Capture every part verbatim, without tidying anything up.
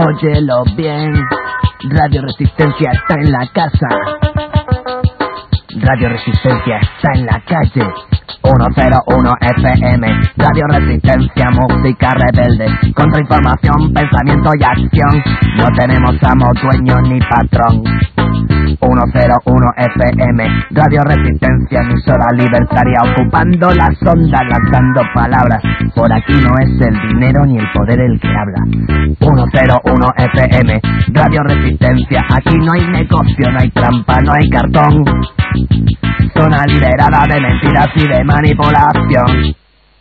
óyelo bien. Radio Resistencia está en la casa. Radio Resistencia está en la calle. ciento uno F M, Radio Resistencia, música rebelde, contrainformación, pensamiento y acción. No tenemos amo, dueño ni patrón. ciento uno F M, Radio Resistencia, emisora libertaria, ocupando las ondas, lanzando palabras. Por aquí no es el dinero ni el poder el que habla. ciento uno F M, Radio Resistencia, aquí no hay negocio, no hay trampa, no hay cartón. Zona liberada de mentiras y de manipulación.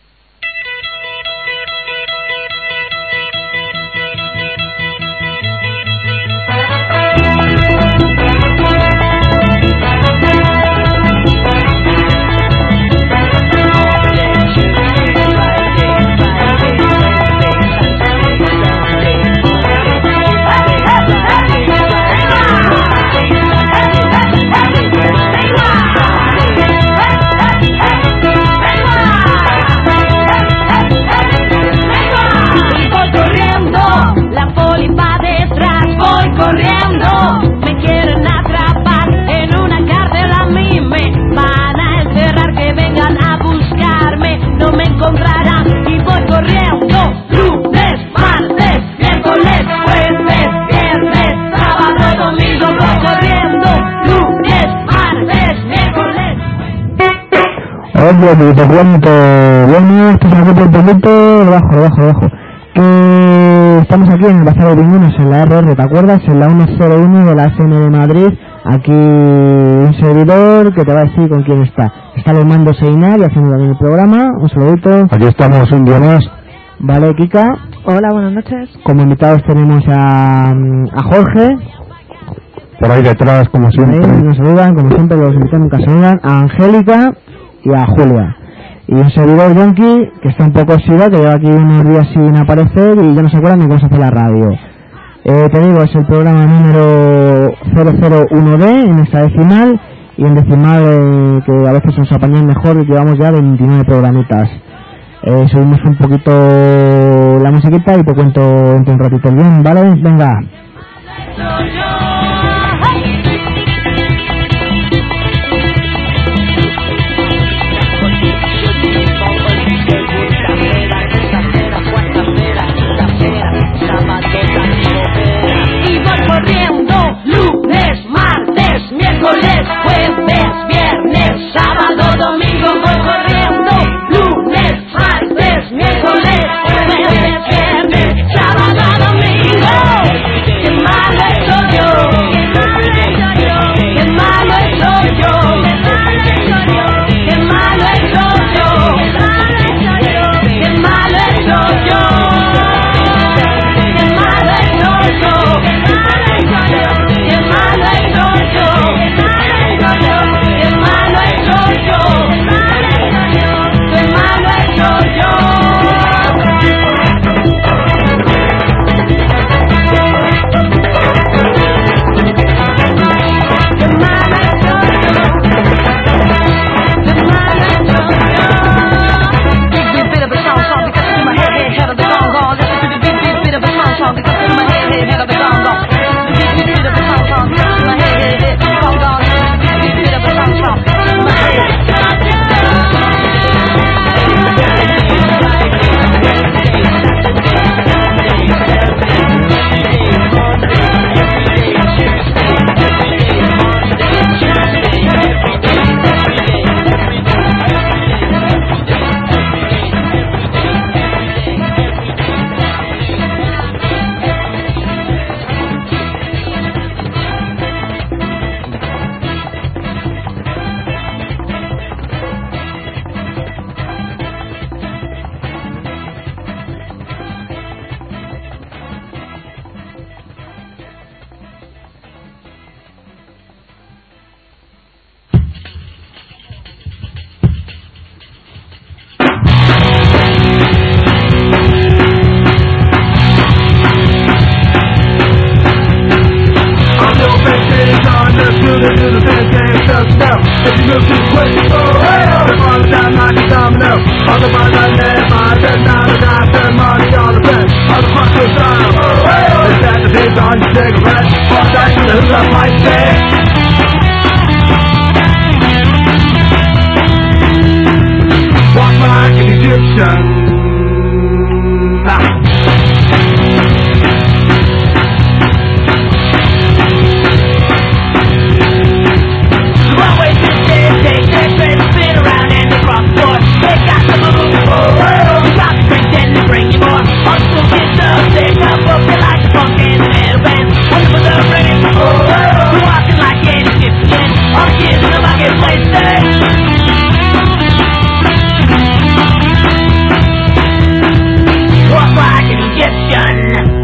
Corriendo, me quieren atrapar en una cárcel, a mí me van a encerrar, que vengan a buscarme, no me encontrarán y voy corriendo. Lunes, martes, miércoles, jueves, viernes, sábado, domingo, voy corriendo. Lunes, martes, miércoles. Oye, te cuento, bueno, esto se me un poquito, debajo, debajo, debajo. Que estamos aquí en el Bazar de Pingüinos, en la R R, ¿te acuerdas? En la ciento uno de la S M de Madrid. Aquí un servidor que te va a decir con quién está. Está los mandos Einar y haciendo también el programa. Un saludito. Aquí estamos un día más. Vale, Kika. Hola, buenas noches. Como invitados tenemos a, a Jorge. Por ahí detrás, como siempre. Ahí nos saludan, como siempre los invitados nunca saludan. A Angélica y a Julia. Y un servidor Yonki, que está un poco oxidado, que lleva aquí unos días sin aparecer y ya no se acuerdan ni cómo se hace la radio. Eh, te digo, es el programa número cero cero uno D en esta decimal, y en decimal, eh, que a veces nos apañan mejor, llevamos ya veintinueve programitas. Eh, subimos un poquito la musiquita y te cuento entre un ratito bien, ¿vale? Venga. Lunes, martes, miércoles, jueves, viernes, sábado, domingo, voy corriendo. Lunes, martes, miércoles, jueves, viernes, sábado, domingo. Qué malo soy yo, qué malo soy yo, qué malo soy yo, qué malo soy yo, qué malo soy yo. ¡Qué malo soy yo! ¡Qué malo soy yo! ¡Qué malo soy yo! All the money on the bench, all the fuckers down. Is that on cigarettes, for the news of my day. Walk like an Egyptian. Ah. Bring you more. Also get up, take up, up, you like the funk and the metal band. Wonderful the rain, oh, oh, oh. Walking like an Egyptian. All the kids in the bucket wasted. Walk like an Egyptian.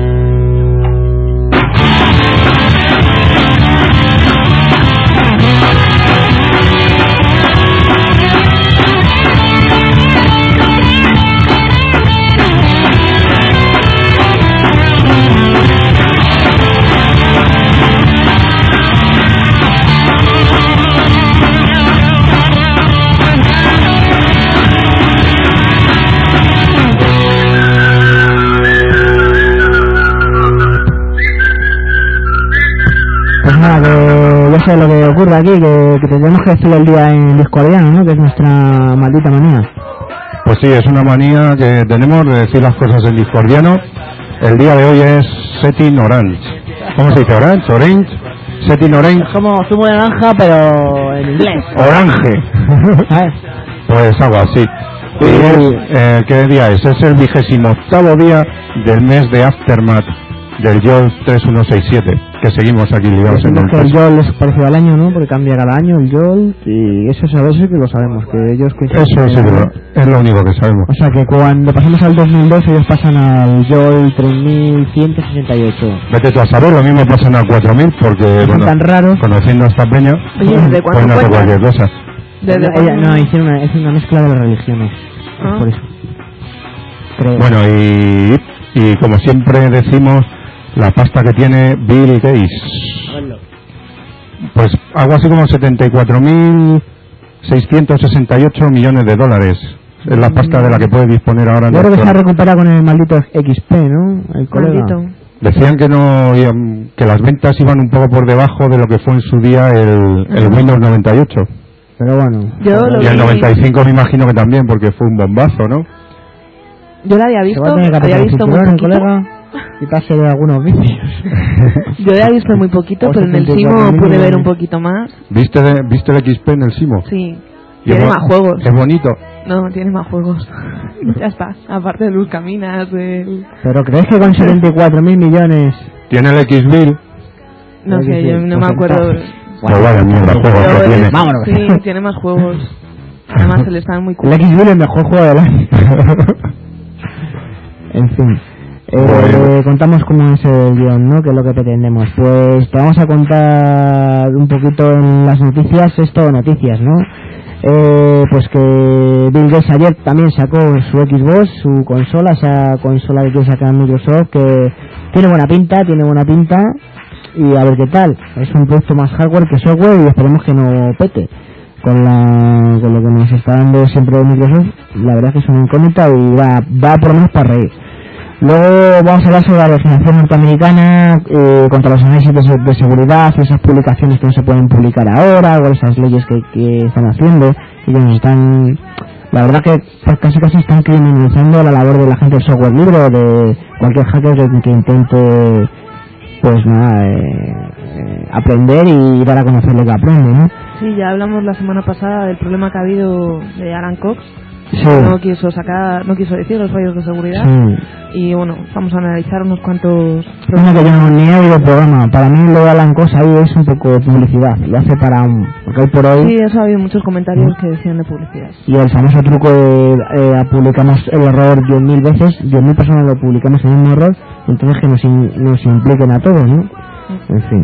Nada, que ya sé lo que ocurre aquí, que, que tendremos que decirle el día en discordiano, ¿no? Que es nuestra maldita manía. Pues sí, es una manía que tenemos de decir las cosas en discordiano. El día de hoy es Setting Orange. ¿Cómo se dice? ¿Orange? ¿Orange? Setting Orange. Es como zumo de naranja, pero en inglés. Orange. ¿Sabes? Pues algo así. Y es, eh, ¿qué día es? Es el vigésimo octavo día del mes de Aftermath del Jolt tres uno seis siete, que seguimos aquí ligados en el que el Jolt es parecido al año, ¿no? Porque cambia cada año el Jolt, y eso sabes que lo sabemos, que ellos que eso sí, lo, es lo único que sabemos. O sea que cuando pasamos al dos mil dos ellos pasan al Jolt tres mil ciento sesenta y ocho. Vete tú a saber, lo mismo pasan al cuatro mil, porque son bueno, tan raros. Conociendo a esta peña, Oye, ¿desde cuándo pueden hacer cuentas? cualquier cosa. ¿Desde Ella, cuándo? no, hicieron una, es una mezcla de las religiones. Ah. Por eso. Creo. Bueno, y, y como siempre decimos, la pasta que tiene Bill Gates, pues algo así como setenta y cuatro mil seiscientos sesenta y ocho millones de dólares. Es la pasta de la que puede disponer ahora. Yo creo que se ha nuestro... recuperado con el maldito X P, ¿no? El colega. Maldito. Decían que no iban- que las ventas iban un poco por debajo de lo que fue en su día el, el Windows noventa y ocho. Pero bueno. Yo lo Y el vi- noventa y cinco me imagino que también, porque fue un bombazo, ¿no? Yo la había Se visto, va a tener que había apretar el visto muy cinturón, el poquito. colega, quitarse de algunos vicios. Yo la había visto muy poquito, O pero en el setenta y cuatro Simo mil pude ver millones. un poquito más. ¿Viste, de- ¿Viste el X P en el Simo? Sí. Y es Tiene bo- más juegos. Es bonito. No, tiene más juegos. Ya está. Aparte de Luz Caminas, del... Pero ¿crees que con setenta y cuatro mil millones? Tiene el X-Bill. No sé, yo no me acuerdo. Pues vaya mierda, juego Pero que el- tiene. Vámonos. Sí, tiene más juegos. Además se le están muy El cool. X-Bill es el mejor juego del año. En fin. Eh, Bueno. Contamos cómo es el guión, ¿no? Que es lo que pretendemos. Pues te vamos a contar un poquito en las noticias, es todo noticias, ¿no? Eh, pues que Bill Gates ayer también sacó su Xbox, su consola, esa consola que quiere sacar Microsoft, que tiene buena pinta, tiene buena pinta, y a ver qué tal. Es un producto más hardware que software y esperemos que no pete. Con, la, con lo que nos está dando siempre Microsoft, la verdad que es una incógnita y va, va por lo menos para reír. Luego vamos a hablar sobre la legislación norteamericana eh, contra los análisis de, de seguridad y esas publicaciones que no se pueden publicar ahora, o esas leyes que, que están haciendo y que nos están, la verdad que pues, casi casi están criminalizando la labor de la gente del software libre o de cualquier hacker que, que intente pues nada eh, eh, aprender y dar a conocer lo que aprende, ¿no? Sí, ya hablamos la semana pasada del problema que ha habido de Alan Cox. Sí. No quiso sacar, no quiso decir los fallos de seguridad. Sí. Y bueno, vamos a analizar unos cuantos Bueno, que yo no ni he oído el programa. Para mí lo de Alan Cox ahí es un poco de publicidad. Lo hace para un... Porque hoy por hoy... Sí, eso ha habido muchos comentarios que decían de publicidad. Y el famoso truco de eh, publicamos el error diez mil veces, diez mil personas lo publicamos el mismo error, entonces que nos, in, nos impliquen a todos, ¿no? En fin.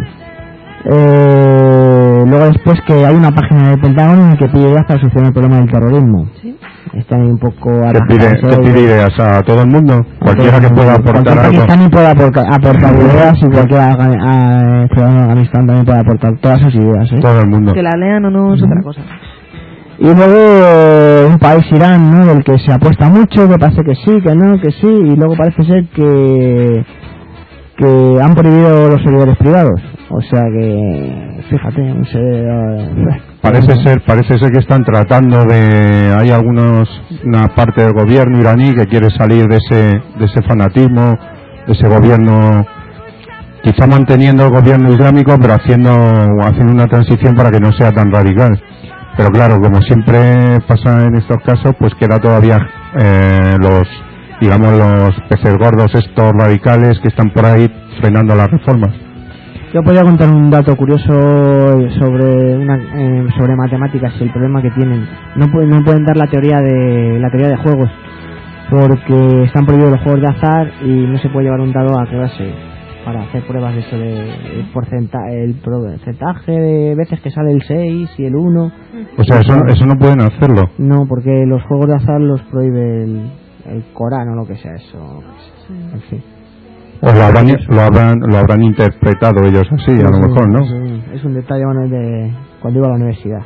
Eh, luego después que hay una página del Pentágono que pide ideas para solucionar el problema del terrorismo. Sí. Están ahí un poco... ¿Qué pide, ¿Qué pide ideas a todo el mundo? Cualquiera que pueda aportar cualquier algo. pakistaní puede aportar, aportar ideas y cualquier afga- a- ciudadano de Afganistán también puede aportar todas sus ideas, ¿eh? Todo el mundo. Que la lean o no es otra cosa. Y luego eh, un país, Irán, ¿no? Del que se apuesta mucho, que parece que sí, que no, que sí, y luego parece ser que que han prohibido los servidores privados. O sea que, fíjate, no sé, eh, Parece ser, parece ser que están tratando de, hay algunos, una parte del gobierno iraní que quiere salir de ese, de ese fanatismo, de ese gobierno, quizá manteniendo el gobierno islámico, pero haciendo, haciendo una transición para que no sea tan radical. Pero claro, como siempre pasa en estos casos, pues queda todavía eh, los, digamos, los peces gordos estos radicales que están por ahí frenando las reformas. Yo podría contar un dato curioso sobre una, eh, sobre matemáticas y el problema que tienen. No pueden, no pueden dar la teoría de la teoría de juegos porque están prohibidos los juegos de azar y no se puede llevar un dado a clase para hacer pruebas de eso de, de porcenta, el porcentaje de veces que sale el seis y el uno. O sea, eso, eso no pueden hacerlo. No, porque los juegos de azar los prohíbe el, el Corán o lo que sea eso. En fin. O lo habrán, lo habrán, lo habrán interpretado ellos así, a lo mejor, ¿no? Es un detalle, bueno, de cuando iba a la universidad.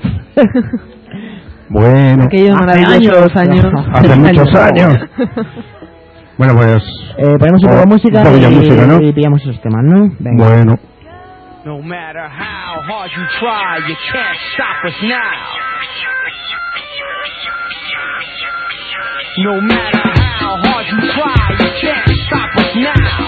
Bueno, Aquello no era de años, años. hace muchos años. Bueno, pues... Eh, ponemos un poco de música, un poco de y, música, ¿no? y pillamos esos temas, ¿no? Venga. Bueno. No matter how hard you try, you can't stop us now. No matter how hard you try, you can't stop us now.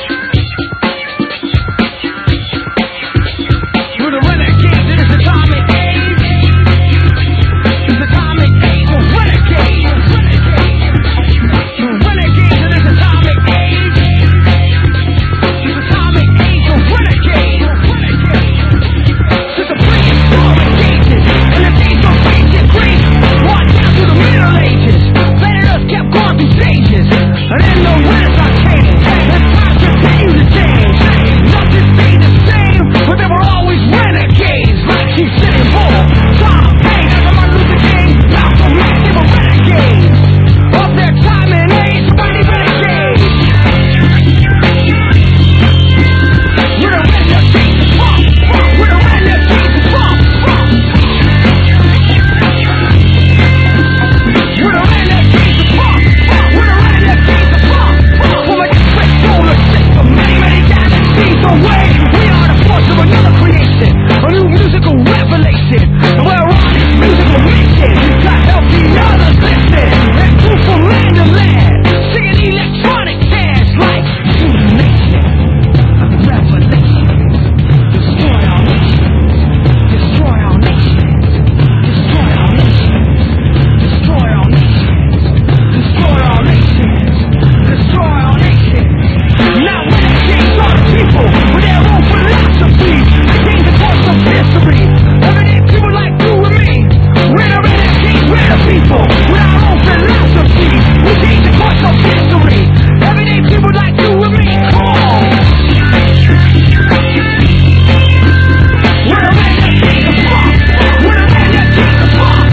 We're the renegades in this atomic age. This atomic age of renegades. The renegades in this atomic age. This atomic age of renegades. To the prehistoric ages and the days of ancient Greece, right down to the Middle Ages. Planet Earth kept going through stages, and then the Renaissance came. And times continue to change. Nothing stayed the same, but there were always renegades. Like Chief Sitting Bull, Tom Paine, and Martin Luther King, Malcolm X, they were renegades. Of their time and age, mighty renegades. We're the renegades of funk. We're the renegades of funk. We're the renegades of funk. We're the renegades of funk. From a different solar system, many, many galaxies away. We are the force of another creation, a new musical revelation. And we're on this musical mission to help the others listen and move from land to land, singing electronic dance like illumination, revelation. Destroy our nation. Destroy our nation. Destroy our nation. Destroy our nation. Destroy our nation. Destroy our nation. Now renegades are the people with their own philosophies. They change the course of history. Everyday people like you and me. We're the renegades, we're the people with our own philosophies. We change the course of history. Everyday people like you and me. Come on. We're the renegades of funk. We're the renegades of funk.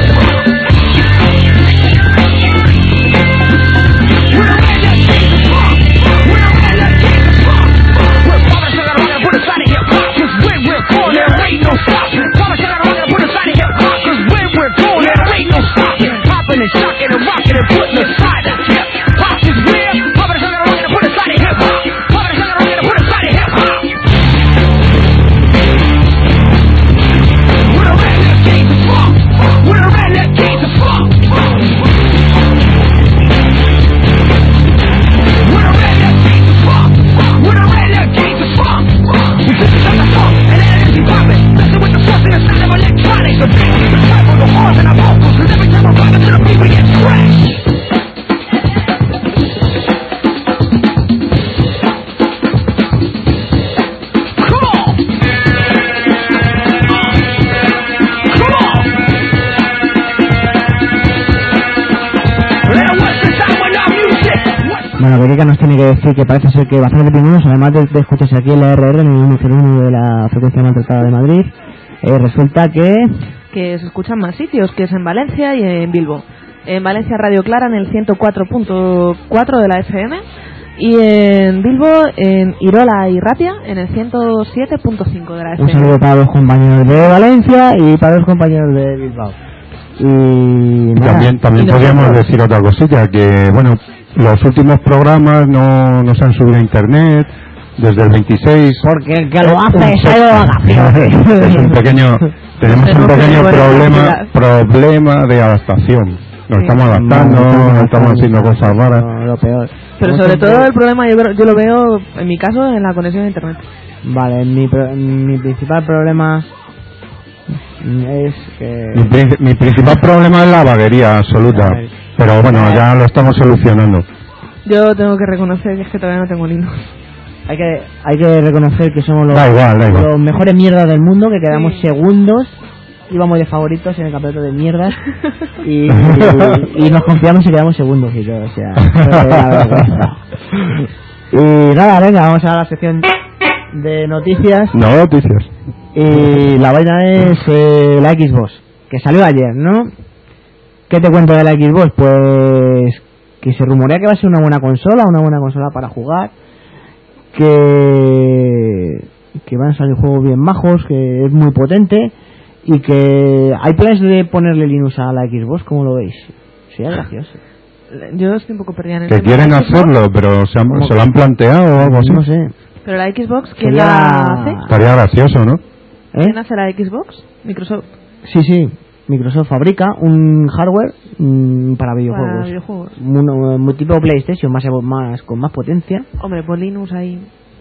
We're the renegades of funk. We're the renegades of funk. We're promised that I'm gonna put aside of hip-hop, 'cause when we're gone there ain't no stopping. Promise that I'm gonna put aside of hip-hop, 'cause when we're gone there ain't no stopping. Popping and shocking and rocking and putting aside of hip-hop is real. Promise that I'm gonna put aside of hip-hop. Promise that I'm gonna put aside of hip-hop. We're the renegades of funk. We're the renegades of funk. We're the renegades of funk. We're the renegades of funk. We took it on the funk and that energy popping, messing with the force and the sound of electronics. The beat, the treble, the horns and the vocals, 'cause every time we're rocking to the beat we get fresh. Come on. Come on. Let what's inside with our music. What's Bueno, Verónica nos tiene que decir que parece ser que bastante primeros, además de, de escucharse aquí en la R R en el uno cero uno de la frecuencia maltratada de Madrid, eh, resulta que... Que se escuchan más sitios, que es en Valencia y en Bilbo. En Valencia Radio Clara en el ciento cuatro punto cuatro de la F M y en Bilbo en Irola y Ratia en el ciento siete punto cinco de la F Un M. saludo para los compañeros de Valencia y para los compañeros de Bilbao. Y nada, También, también y podríamos nosotros. decir otra cosilla, que bueno, los últimos programas no, no se han subido a internet, desde el veintiséis. Porque el que lo hace un es de vacaciones. es un pequeño, tenemos un pequeño problema, problema de adaptación. Nos estamos adaptando, nos estamos haciendo cosas raras. No, lo peor. Pero sobre todo el problema yo, yo lo veo, en mi caso, en la conexión a internet. Vale, mi, pro- mi principal problema es que... Mi, pri- mi principal problema es la vaguería absoluta. Pero bueno, ya lo estamos solucionando. Yo tengo que reconocer que es que todavía no tengo Linux. Hay que, hay que reconocer que somos los, Da igual, da igual. los mejores mierdas del mundo, que quedamos Sí. segundos, íbamos de favoritos en el campeonato de mierdas y, y, y nos confiamos y quedamos segundos y todo, o sea, fue la vergüenza. Y nada, venga, vamos a la sección de noticias. No, noticias. Y la vaina es eh, la Xbox, que salió ayer, ¿no? ¿Qué te cuento de la Xbox? Pues que se rumorea que va a ser una buena consola, una buena consola para jugar, que que van a salir juegos bien majos, que es muy potente y que hay planes de ponerle Linux a la Xbox, ¿cómo lo veis? Sería gracioso. Yo estoy un poco perdida en el Que tema de quieren la Xbox, hacerlo, pero se, han- se lo han planteado o algo así. No sé. Pero la Xbox, ¿quién Sería- la hace? Estaría gracioso, ¿no? ¿Eh? ¿Quién hace la Xbox? Microsoft. Sí, sí. Microsoft fabrica un hardware mm, para videojuegos. Para videojuegos. Un, un tipo PlayStation más, evo- más con más potencia. Hombre, pues Linux ahí.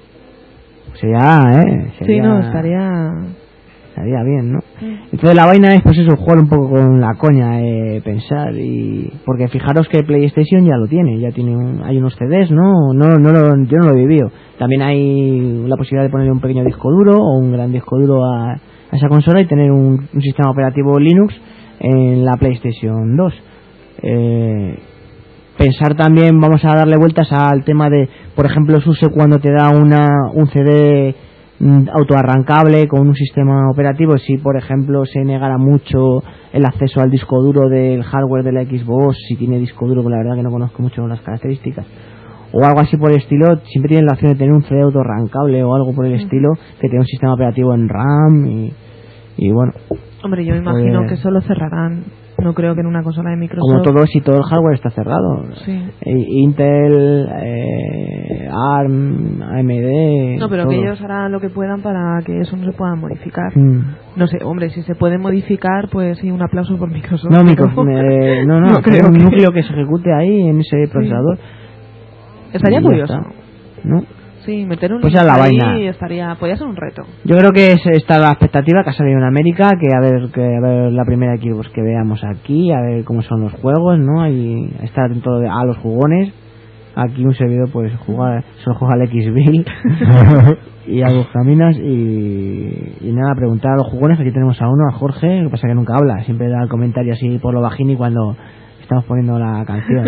Sería, ¿eh? Sería, Sí, no, estaría... estaría bien, ¿no? Entonces la vaina es, pues eso, jugar un poco con la coña, eh, pensar y... Porque fijaros que PlayStation ya lo tiene, ya tiene un, hay unos C Ds, ¿no? No, no lo, yo no lo he vivido. También hay la posibilidad de ponerle un pequeño disco duro o un gran disco duro a, a esa consola y tener un, un sistema operativo Linux en la PlayStation dos. Eh, pensar también, vamos a darle vueltas al tema de, por ejemplo, SUSE cuando te da una un C D mm, autoarrancable con un sistema operativo, si por ejemplo se negara mucho el acceso al disco duro del hardware de la Xbox, si tiene disco duro, pues la verdad que no conozco mucho las características, o algo así por el estilo, siempre tienen la opción de tener un C D autoarrancable o algo por el estilo, que tenga un sistema operativo en RAM y, y bueno, Hombre, yo me imagino Pues- que eso lo cerrarán. No creo que en una consola de Microsoft... como todo, si todo el hardware está cerrado. Sí. Eh, Intel, eh, ARM, A M D... No, pero todo. que ellos harán lo que puedan para que eso no se pueda modificar. Mm. No sé, hombre, si se puede modificar, pues sí, un aplauso por Microsoft. No, pero- micro, eh, no, no, No hacer creo un que- núcleo que se ejecute ahí en ese procesador. Estaría Y ya curioso. está, ¿no? Sí, meter un Pues Linux ya la ahí vaina. estaría... Podría ser un reto. Yo creo que es esta la expectativa que ha salido en América, que a ver que a ver la primera Xbox que veamos aquí, a ver cómo son los juegos, ¿no? Ahí estar atento a los jugones. Aquí un servidor pues jugar, solo juega al X-Bill y a los caminas y, y nada, preguntar a los jugones. Aquí tenemos a uno, a Jorge, lo que pasa que nunca habla, siempre da el comentario así por lo bajín y cuando estamos poniendo la canción.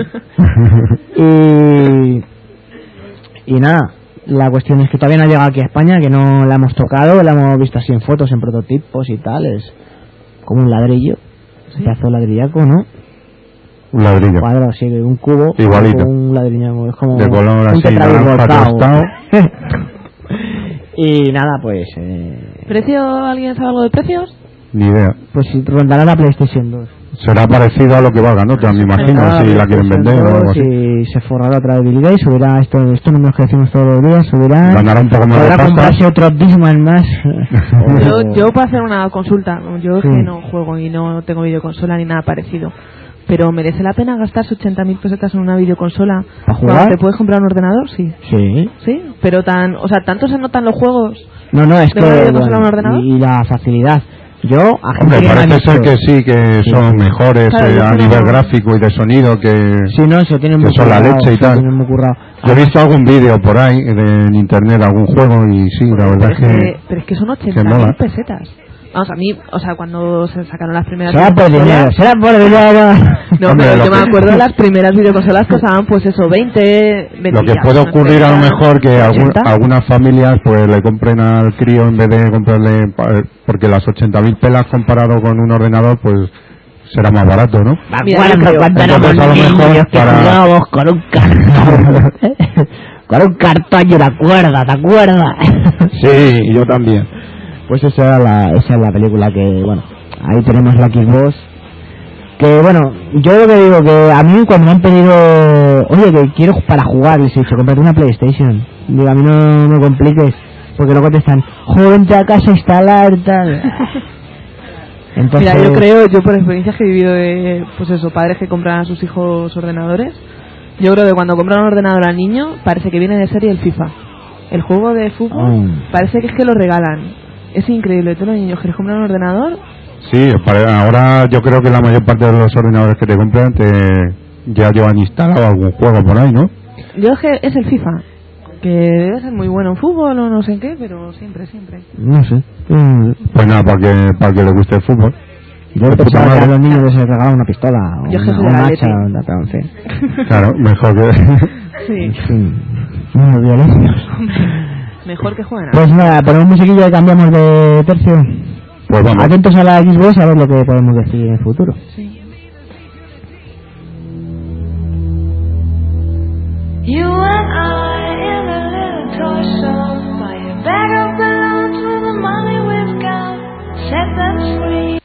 y, y nada, la cuestión es que todavía no ha llegado aquí a España, que no la hemos tocado, la hemos visto así en fotos, en prototipos y tal, es como un ladrillo, un pedazo de ladrillaco, ¿no? Un ladrillo. Cuadrado, sí, un cubo, Igualito. un ladrillo, es como De color un así, tetrabil naranja volcado. tostado. Y nada, pues eh, ¿Precio? ¿Alguien sabe algo de precios? Ni idea. pues si rondará la PlayStation dos. Será parecido a lo que valga, ¿no? Me imagino, Ah, si la quieren PlayStation vender o algo dos, así. y se forrará otra vez Bill Gates, subirá esto, estos números que decimos todos los días, subirá, Ganará un poco más de podrá pasta. comprarse otro Discman más. Yo, yo para hacer una consulta, yo es Sí. que no juego y no tengo videoconsola ni nada parecido. Pero ¿merece la pena gastarse ochenta mil pesetas en una videoconsola ¿Para jugar? cuando te puedes comprar un ordenador? Sí. Sí. Sí, pero tan, o sea, tanto se notan los juegos. No, no, es ¿De que una videoconsola a un bueno, ordenador? y, y la facilidad. Yo, a gente Hombre, que me ha parece dicho- ser que sí, que Sí. son mejores Claro, eh, yo a que no- nivel gráfico y de sonido que... Sí, no, se lo tienen que muy son la currado, leche y se lo tal. tienen muy currado. Yo he visto algún vídeo por ahí de, en internet, algún juego y sí, la verdad pero, es es que... que, pero es que son que ochenta mola. mil pesetas. Vamos, a mí, o sea, cuando se sacaron las primeras Será por videoconsolas- dinero, será por dinero. No, Hombre, pero lo yo me que- acuerdo de las primeras videoconsolas costaban pues eso, veinte, veinte Lo que ya, puede unas ocurrir a lo treinta, mejor que algún- ochenta. algunas familias pues le compren al crío en vez de comprarle... pa- porque las ochenta mil pelas comparado con un ordenador pues será más barato, ¿no? Me Mira, acuerdo yo creo- cuando éramos Entonces, a lo mejor niños que para- jugábamos con un cartón. Con un cartón y una cuerda, ¿te acuerdas? Sí, yo también. Pues esa era la, esa es la película que, bueno, ahí tenemos la Xbox. Que bueno, yo lo que digo, que a mí cuando me han pedido, oye, que quiero para jugar, les he dicho, comprate una PlayStation. Digo, a mí no me compliques, porque no contestan, joven, te a casa a instalar, tal. Entonces... Mira, yo creo, yo por experiencias que he vivido de, pues eso, padres que compran a sus hijos ordenadores, yo creo que cuando compran un ordenador al niño, parece que viene de serie el FIFA. El juego de fútbol, oh. parece que es que lo regalan. Es increíble, todos los niños que les compran un ordenador... Sí, para, ahora yo creo que la mayor parte de los ordenadores que te compran te ya llevan instalado algún juego por ahí, ¿no? Yo es que es el FIFA, que debe ser muy bueno en fútbol o no sé en qué, pero siempre, siempre. No sé. Pues nada, para que, para que le guste el fútbol. Yo pensaba que a los niños les regalaba una pistola o yo una, una hacha, una sí. Claro, mejor que... Sí. En fin, unos violentos. Mejor que jueguen. Pues nada, ponemos musiquilla y cambiamos de tercio. Pues vamos. Atentos a la Xbox a ver lo que podemos decir en el futuro. Sí. You and I in a little toy shop, buy a bag of balloons with the money we've got, set them free.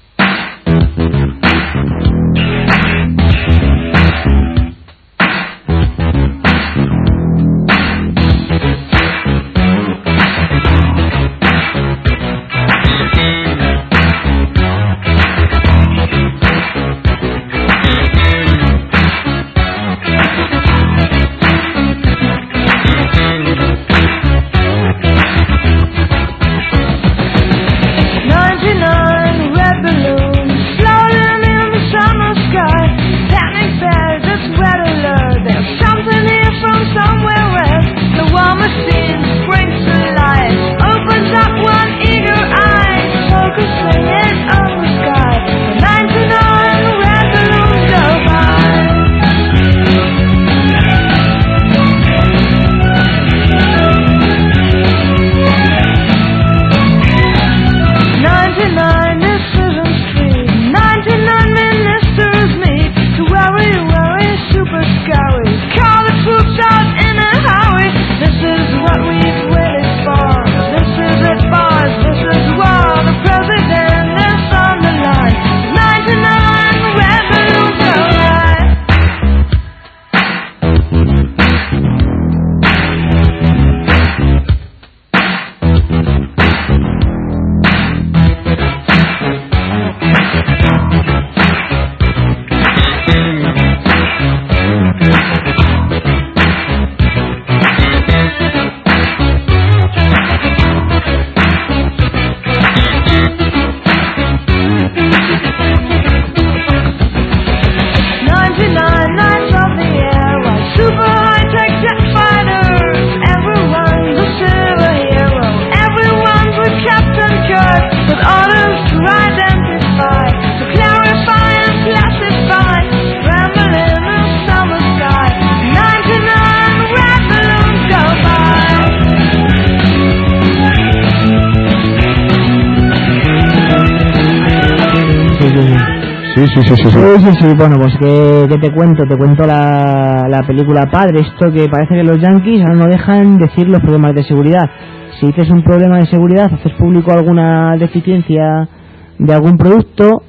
Sí, sí, sí, sí, sí. Sí, sí, sí. Bueno, pues que, que te cuento, te cuento la, la película Padre. Esto que parece que los yankees ahora no dejan decir los problemas de seguridad. Si dices un problema de seguridad, haces público alguna deficiencia de algún producto,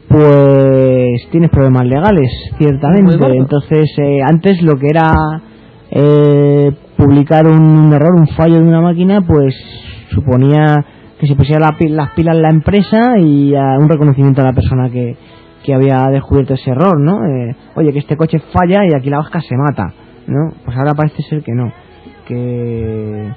pues tienes problemas legales, ciertamente. Entonces, eh, antes lo que era eh, publicar un, un error, un fallo de una máquina, pues suponía que se pusiera la, las pilas en la empresa y a un reconocimiento a la persona que, que había descubierto ese error, ¿no? Eh, oye, que este coche falla y aquí la vasca se mata, ¿no? Pues ahora parece ser que no, que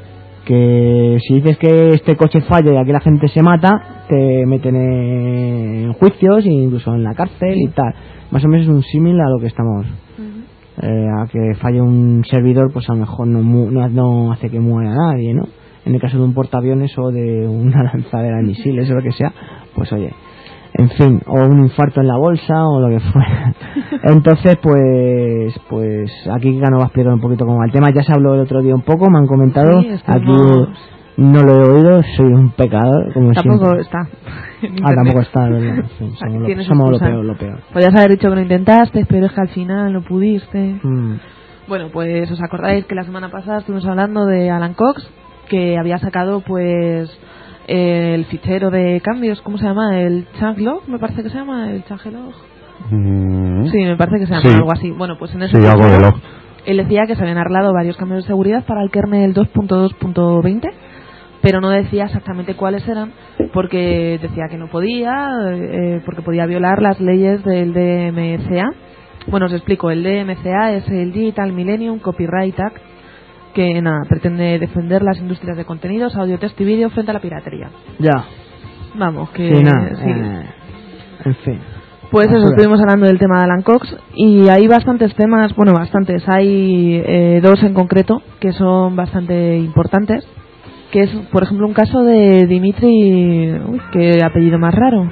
que si dices que este coche falla y aquí la gente se mata, te meten en juicios e incluso en la cárcel y tal. Más o menos es un símil a lo que estamos. Uh-huh. eh, a que falle un servidor, pues a lo mejor no, no, no hace que muera nadie, ¿no? En el caso de un portaaviones o de una lanzadera de misiles o lo que sea, pues oye, en fin, o un infarto en la bolsa o lo que fuera. Entonces, pues pues aquí Kika nos va a explicar un poquito cómo va el tema. Ya se habló el otro día un poco, me han comentado. Sí, aquí no lo he oído, soy un pecador, como tampoco siempre. está. Ah, tampoco está, ¿verdad? Sí, somos lo, somos lo peor, lo peor. Podrías haber dicho que lo intentaste, pero es que al final no pudiste. Mm. Bueno, pues os acordáis que la semana pasada estuvimos hablando de Alan Cox, que había sacado pues eh, el fichero de cambios, ¿cómo se llama? El changelog, me parece que se llama, el changelog. Mm. Sí, me parece que se llama Sí. algo así. Bueno, pues en ese Sí, algo de fichero, log. él decía que se habían arreglado varios cambios de seguridad para el kernel dos punto dos punto veinte, pero no decía exactamente cuáles eran, porque decía que no podía, eh, porque podía violar las leyes del D M C A. Bueno, os explico, el D M C A es el Digital Millennium Copyright Act, que nada, pretende defender las industrias de contenidos, audio, texto y vídeo frente a la piratería. Ya. Vamos, que Sí, nada. sí. Eh, en fin. Pues eso, Basura. estuvimos hablando del tema de Alan Cox y hay bastantes temas, bueno, bastantes, hay eh, dos en concreto que son bastante importantes, que es, por ejemplo, un caso de Dimitri, uy, qué apellido más raro,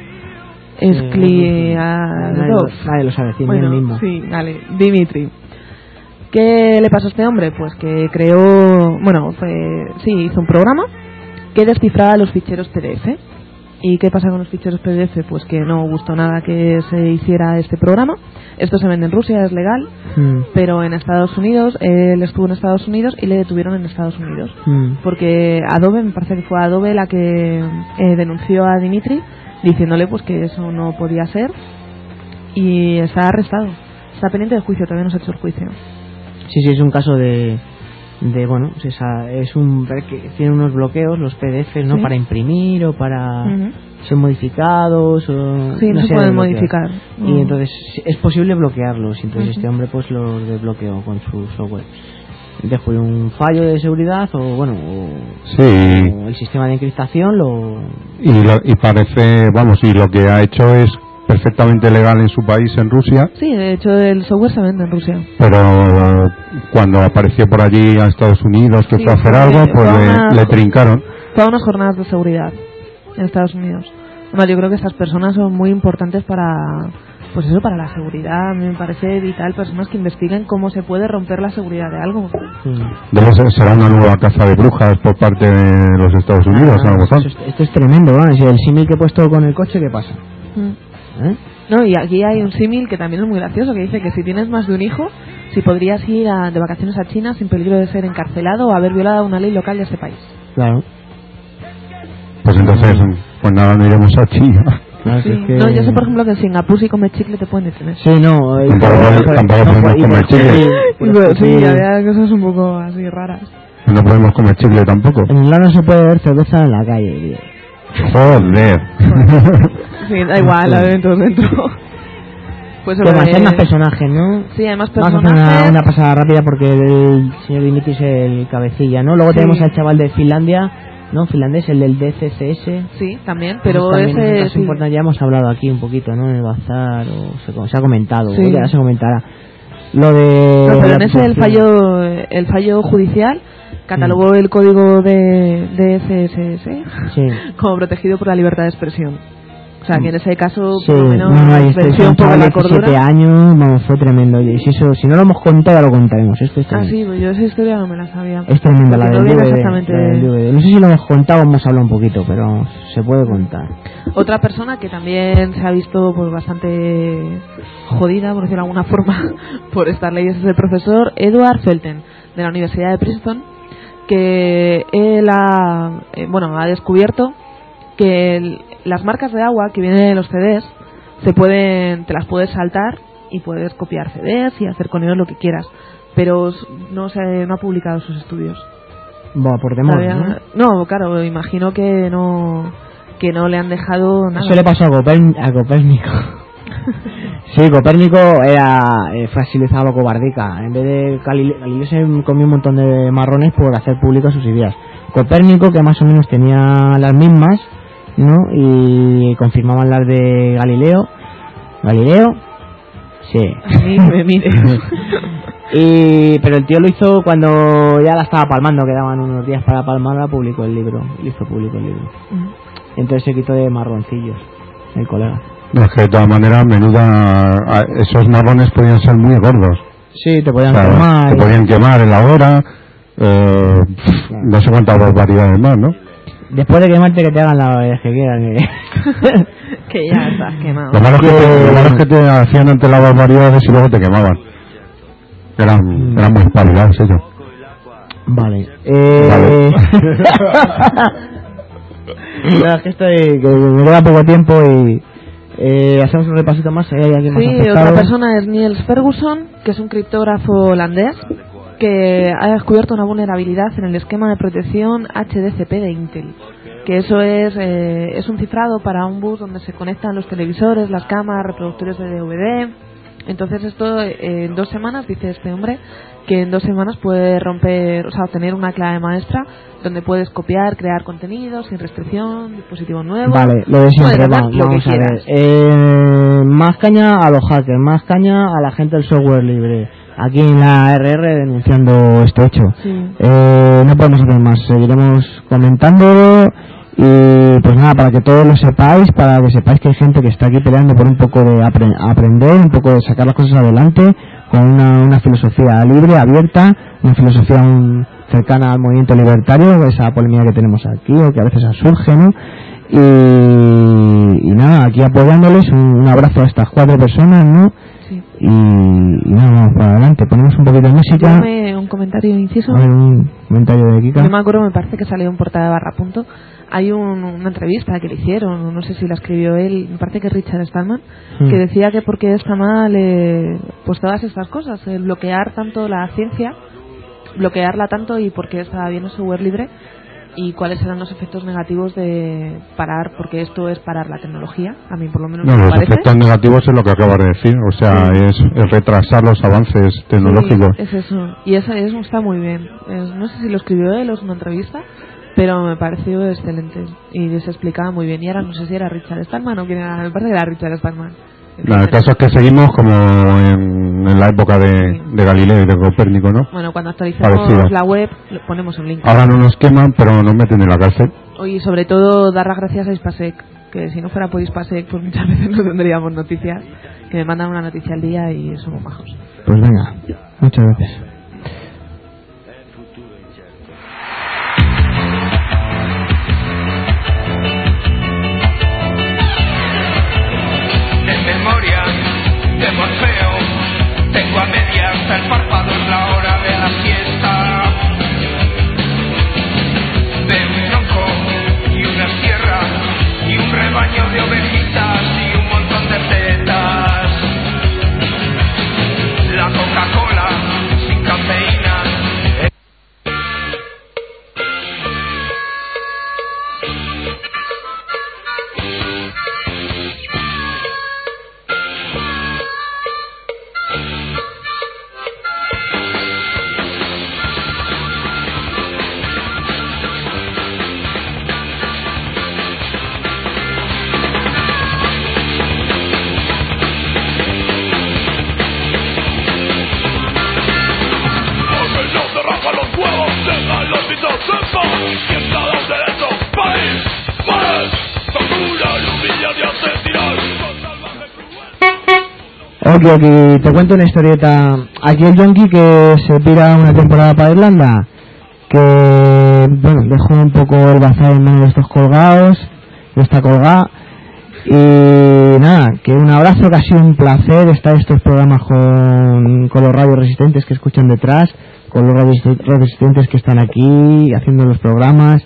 Skliadov. Nadie lo sabe decir, ni Bueno, él mismo. sí, vale, Dimitri. ¿Qué le pasó a este hombre? Pues que creó, bueno, fue, sí, hizo un programa que descifraba los ficheros P D F. ¿Y qué pasa con los ficheros P D F? Pues que no gustó nada que se hiciera este programa. Esto se vende en Rusia, es legal, Mm. pero en Estados Unidos, él estuvo en Estados Unidos y le detuvieron en Estados Unidos. Mm. Porque Adobe, me parece que fue Adobe la que eh, denunció a Dimitri diciéndole pues que eso no podía ser y está arrestado. Está pendiente de juicio, todavía no se ha hecho el juicio. Sí, sí, es un caso de, de bueno, es, esa, es un que tiene unos bloqueos los P D Fs, ¿no? Sí. Para imprimir o para Ujú. ser modificados o Sí, no se sé, pueden bloqueos. modificar. Y Mm. entonces es posible bloquearlos. Y entonces Ujú. este hombre pues los desbloqueó con su software. Dejó un fallo de seguridad o bueno, o, Sí. o el sistema de encriptación lo Y, lo- y parece, vamos, y lo que ha hecho es perfectamente legal en su país, en Rusia, Sí, de hecho el software se vende en Rusia. pero cuando apareció por allí a Estados Unidos que Sí, fue a hacer fue- algo, pues fue le, una- le trincaron. Todas unas jornadas de seguridad en Estados Unidos. Bueno, yo creo que estas personas son muy importantes para, pues eso, para la seguridad. A mí me parece vital personas que investiguen cómo se puede romper la seguridad de algo. mm. Debe ser, será una nueva caza de brujas por parte de los Estados Unidos, Ah, a lo mejor. esto, es- esto es tremendo, ¿no? Si el símil que he puesto con el coche, ¿qué pasa? Mm. ¿Eh? No, y aquí hay un símil que también es muy gracioso, que dice que si tienes más de un hijo, si podrías ir a- de vacaciones a China sin peligro de ser encarcelado o haber violado una ley local de ese país. Claro. Pues entonces, pues nada, no iremos a China. Claro, Sí. que es que- No, yo sé, por ejemplo, que en Singapur si comes chicle te pueden detener. Sí, no. y Tampoco por- podemos- por- tampoco no, podemos por- y comer por chicle. escupir- por Bueno, sí, escupir. había cosas un poco así raras. No podemos comer chicle tampoco. En Milán no se puede ver cerveza en la calle, tío. Joder. Sí, da igual, la beben todos dentro. Pues ¿Qué lo más? de- Hay más personajes, ¿no? Sí, hay más Vamos a hacer personajes. una, una pasada rápida porque el señor Dimitri es el cabecilla, ¿no? Luego Sí. tenemos al chaval de Finlandia, ¿no? Finlandés, el del D C C S. Sí, también, pero También es un ese... caso sí. importante, ya hemos hablado aquí un poquito, ¿no? En el bazar, o se, se ha comentado, Sí. o ya se comentará. Lo de... No, pero la en ese el aplicación. fallo, el fallo judicial catalogó el código de, de C S S Sí. como protegido por la libertad de expresión. O sea, que en ese caso, Sí, por lo menos, no, no, y este es venció un un poco chaval la de diecisiete cordura. años, vamos, fue tremendo. Y si, eso, si no lo hemos contado, ya lo contaremos. Esto es Ah, tremendo. sí, pues yo esa historia no me la sabía. Es tremenda la Porque del, no viene D V D, exactamente... la del D V D. No sé si lo hemos contado o hemos hablado un poquito, pero se puede contar. Otra persona que también se ha visto pues bastante jodida, por decirlo de alguna forma, por estas leyes es el profesor Edward Felten, de la Universidad de Princeton, que él ha, eh, bueno, ha descubierto que el- las marcas de agua que vienen en los C Ds se pueden, te las puedes saltar y puedes copiar C Ds y hacer con ellos lo que quieras, pero s- no se no ha publicado sus estudios. Buah, por temor, Todavía- ¿no? no, claro, imagino que no que no le han dejado nada. Eso le pasó a, Copern- a Copérnico. Sí, Copérnico era eh, fue asilizado a cobardica. En vez de Galileo, Galileo se comió un montón de marrones por hacer públicas sus ideas. Copérnico, que más o menos tenía las mismas, ¿no? Y confirmaban las de Galileo. Galileo, sí. A mí me mire. Y, pero el tío lo hizo cuando ya la estaba palmando, quedaban unos días para palmarla, publicó el libro, y hizo público el libro. Entonces se quitó de marroncillos el colega. No, es que de todas maneras, menuda, a- esos marrones podían ser muy gordos. Sí, te podían O sea, quemar. te podían quemar en la hora, eh, pff, no sé cuántas barbaridades más, ¿no? Después de quemarte que te hagan la vez que quieran. eh. Que ya estás quemado. Lo malo es que te, lo malo es que te hacían ante las barbaridades y luego te quemaban. Eran, eran muy espabilados ellos. Vale. Eh... No, es que estoy, que me queda poco tiempo y eh, hacemos un repasito más. ¿Hay alguien más Sí, afectado? otra persona es Niels Ferguson, que es un criptógrafo holandés que ha descubierto una vulnerabilidad en el esquema de protección H D C P de Intel. Que eso es eh, es un cifrado para un bus donde se conectan los televisores, las cámaras, reproductores de D V D. Entonces esto eh, en dos semanas, dice este hombre, que en dos semanas puede romper, o sea, obtener una clave maestra donde puedes copiar, crear contenidos sin restricción, dispositivos nuevos. Vale, lo de siempre, puedes hacer vamos, lo que vamos a quieras. ver. Eh, más caña a los hackers, más caña a la gente del software libre. Aquí en la R R denunciando este hecho. Sí. Eh, no podemos hacer más, seguiremos comentándolo. Y pues nada, para que todos lo sepáis, para que sepáis que hay gente que está aquí peleando por un poco de apre- aprender, un poco de sacar las cosas adelante, con una, una filosofía libre, abierta, una filosofía un, cercana al movimiento libertario, esa polémica que tenemos aquí, o que a veces surge, ¿no? Y, y nada, aquí apoyándoles, un, un abrazo a estas cuatro personas, ¿no? Sí. Y, y nada, vamos para adelante, ponemos un poquito de música. Dame un comentario inciso. A ver, un comentario de Kika. Yo me acuerdo, me parece que salió en portada de Barra Punto. Hay un, una entrevista que le hicieron, no sé si la escribió él, me parece que Richard Stallman, Hmm. que decía que porque está mal, eh, pues todas estas cosas, el bloquear tanto la ciencia, bloquearla tanto y por qué está bien el software libre y cuáles serán los efectos negativos de parar, porque esto es parar la tecnología, a mí por lo menos No, me los parece. efectos negativos es lo que acabas de decir, o sea, Sí. es, es retrasar los avances tecnológicos. Sí, es eso, y eso, eso está muy bien. Es- no sé si lo escribió él o es una entrevista, pero me pareció excelente y se explicaba muy bien. Y ahora no sé si era Richard Stallman o quién era, me parece que era Richard Stallman. No, el caso es que seguimos como en, en la época de, de Galileo y de Copérnico, ¿no? Bueno, cuando actualicemos Parecido. la web lo ponemos un link. Ahora no nos queman, pero nos meten en la cárcel. Y sobre todo dar las gracias a Ispasec, que si no fuera por Ispasec pues muchas veces no tendríamos noticias, que me mandan una noticia al día y somos majos. Pues venga, muchas gracias. En memoria de Morfeo, tengo a medias el párpado en la hora de la siesta. De un tronco y una sierra y un rebaño de ovejitas y un montón de tetas. La Coca-Cola sin cafeína. Porque no te raja los huevos, deja los pisos en paz. Quien te ha dado derecho, país, pares, tortura, humilla y asesinar. Con salvaje cruel. Ok, ok, te cuento una historieta. Aquí el yonki que se tira una temporada para Irlanda, que, bueno, dejó un poco el bazar en manos de estos colgados, de esta colgada. Y nada, que un abrazo, que ha sido un placer estar en estos programas con, con los radios resistentes que escuchan detrás, con los radios resistentes que están aquí haciendo los programas.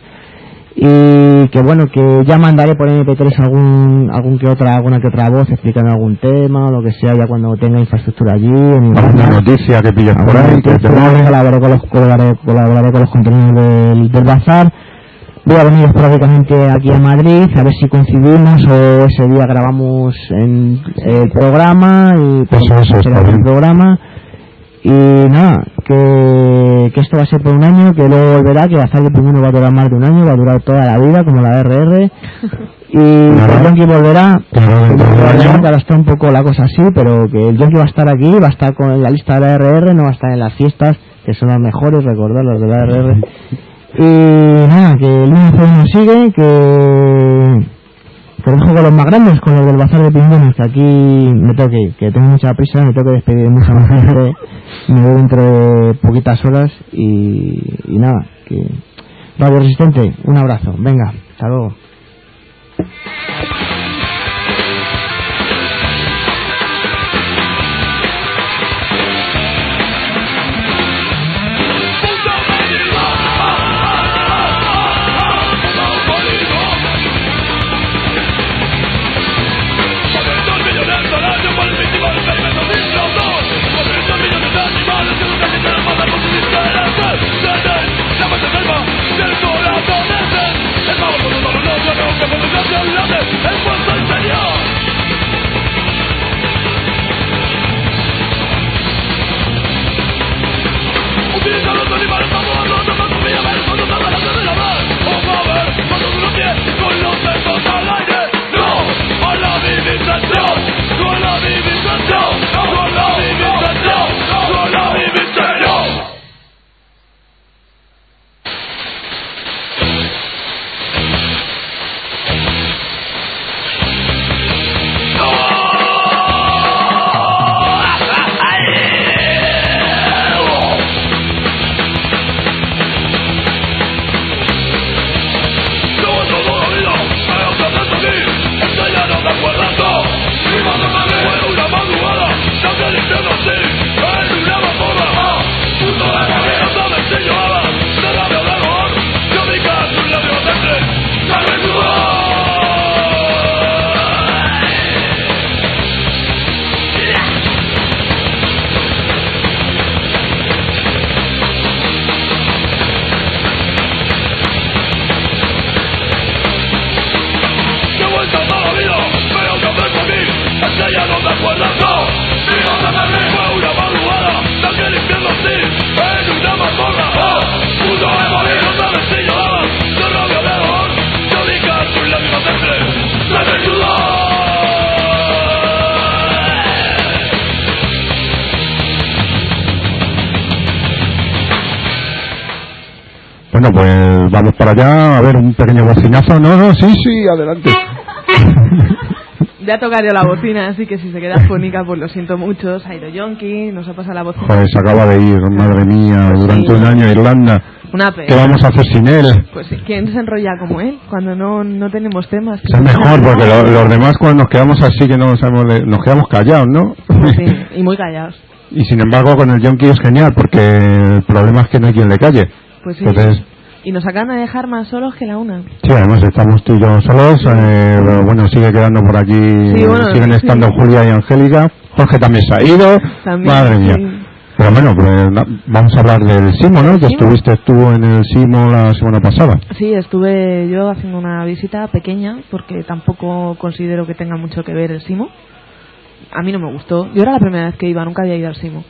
Y que bueno, que ya mandaré por eme pe tres algún algún que otra alguna que otra voz explicando algún tema o lo que sea, ya cuando tenga infraestructura allí en Alguna Irlanda. noticia que pillas por Alguna ahí, que te noticia, mole. colaboraré con los colaboraré, colaboraré con los contenidos del, del bazar. Voy a venir esporádicamente aquí a Madrid a ver si coincidimos o ese día grabamos en el programa y pues Eso, eso, hacer está el bien. programa. Y nada, que, que esto va a ser por un año, que luego volverá, que Azar el primero va a durar más de un año, va a durar toda la vida, como la R R. Y Claro. el Yonki volverá, Claro, que dentro de un año. ahora está un poco la cosa así, pero que el Yonki va a estar aquí, va a estar con la lista de la R R, no va a estar en las fiestas, que son las mejores, recordad, las de la R R. Y nada, que el uno cero uno sigue, que... que os dejo con los más grandes, con los del bazar de pingüinos, que aquí me tengo que ir, que tengo mucha prisa, me tengo que despedir de mucha más gente, me voy dentro de poquitas horas y, y nada, que Radio Resistente, un abrazo, venga, hasta luego. Puta medida, ah, ah, ah, ah, ah, Bueno, pues vamos para allá, a ver un pequeño bocinazo. No, no, sí, sí, adelante. Ya tocaría la bocina, así que si se queda fónica, pues lo siento mucho. Se ha ido Yonki, nos ha pasado la bocina. Joder, se acaba de ir, madre mía, Pues durante sí. un año a Irlanda. Una pena. ¿Qué vamos a hacer sin él? Pues sí, ¿quién se enrolla como él cuando no, no tenemos temas? Es mejor, porque lo- los demás cuando nos quedamos así que no sabemos de- nos quedamos callados, ¿no? Pues sí, y muy callados. Y sin embargo con el Yonki es genial, porque el problema es que no hay quien le calle. Pues sí. Entonces, Y nos acaban de dejar más solos que la una. sí, además estamos tú y yo solos, eh, pero bueno, sigue quedando por aquí, Sí, bueno, siguen sí. estando Julia y Angélica, Jorge también se ha ido, También, madre mía. sí. Pero bueno, pues na- vamos a hablar del Simo, ¿no? ¿Del Que Simo? estuviste tú en el Simo la semana pasada. Sí, estuve yo haciendo una visita pequeña porque tampoco considero que tenga mucho que ver el Simo. A mí no me gustó. Yo era la primera vez que iba, nunca había ido al Simo.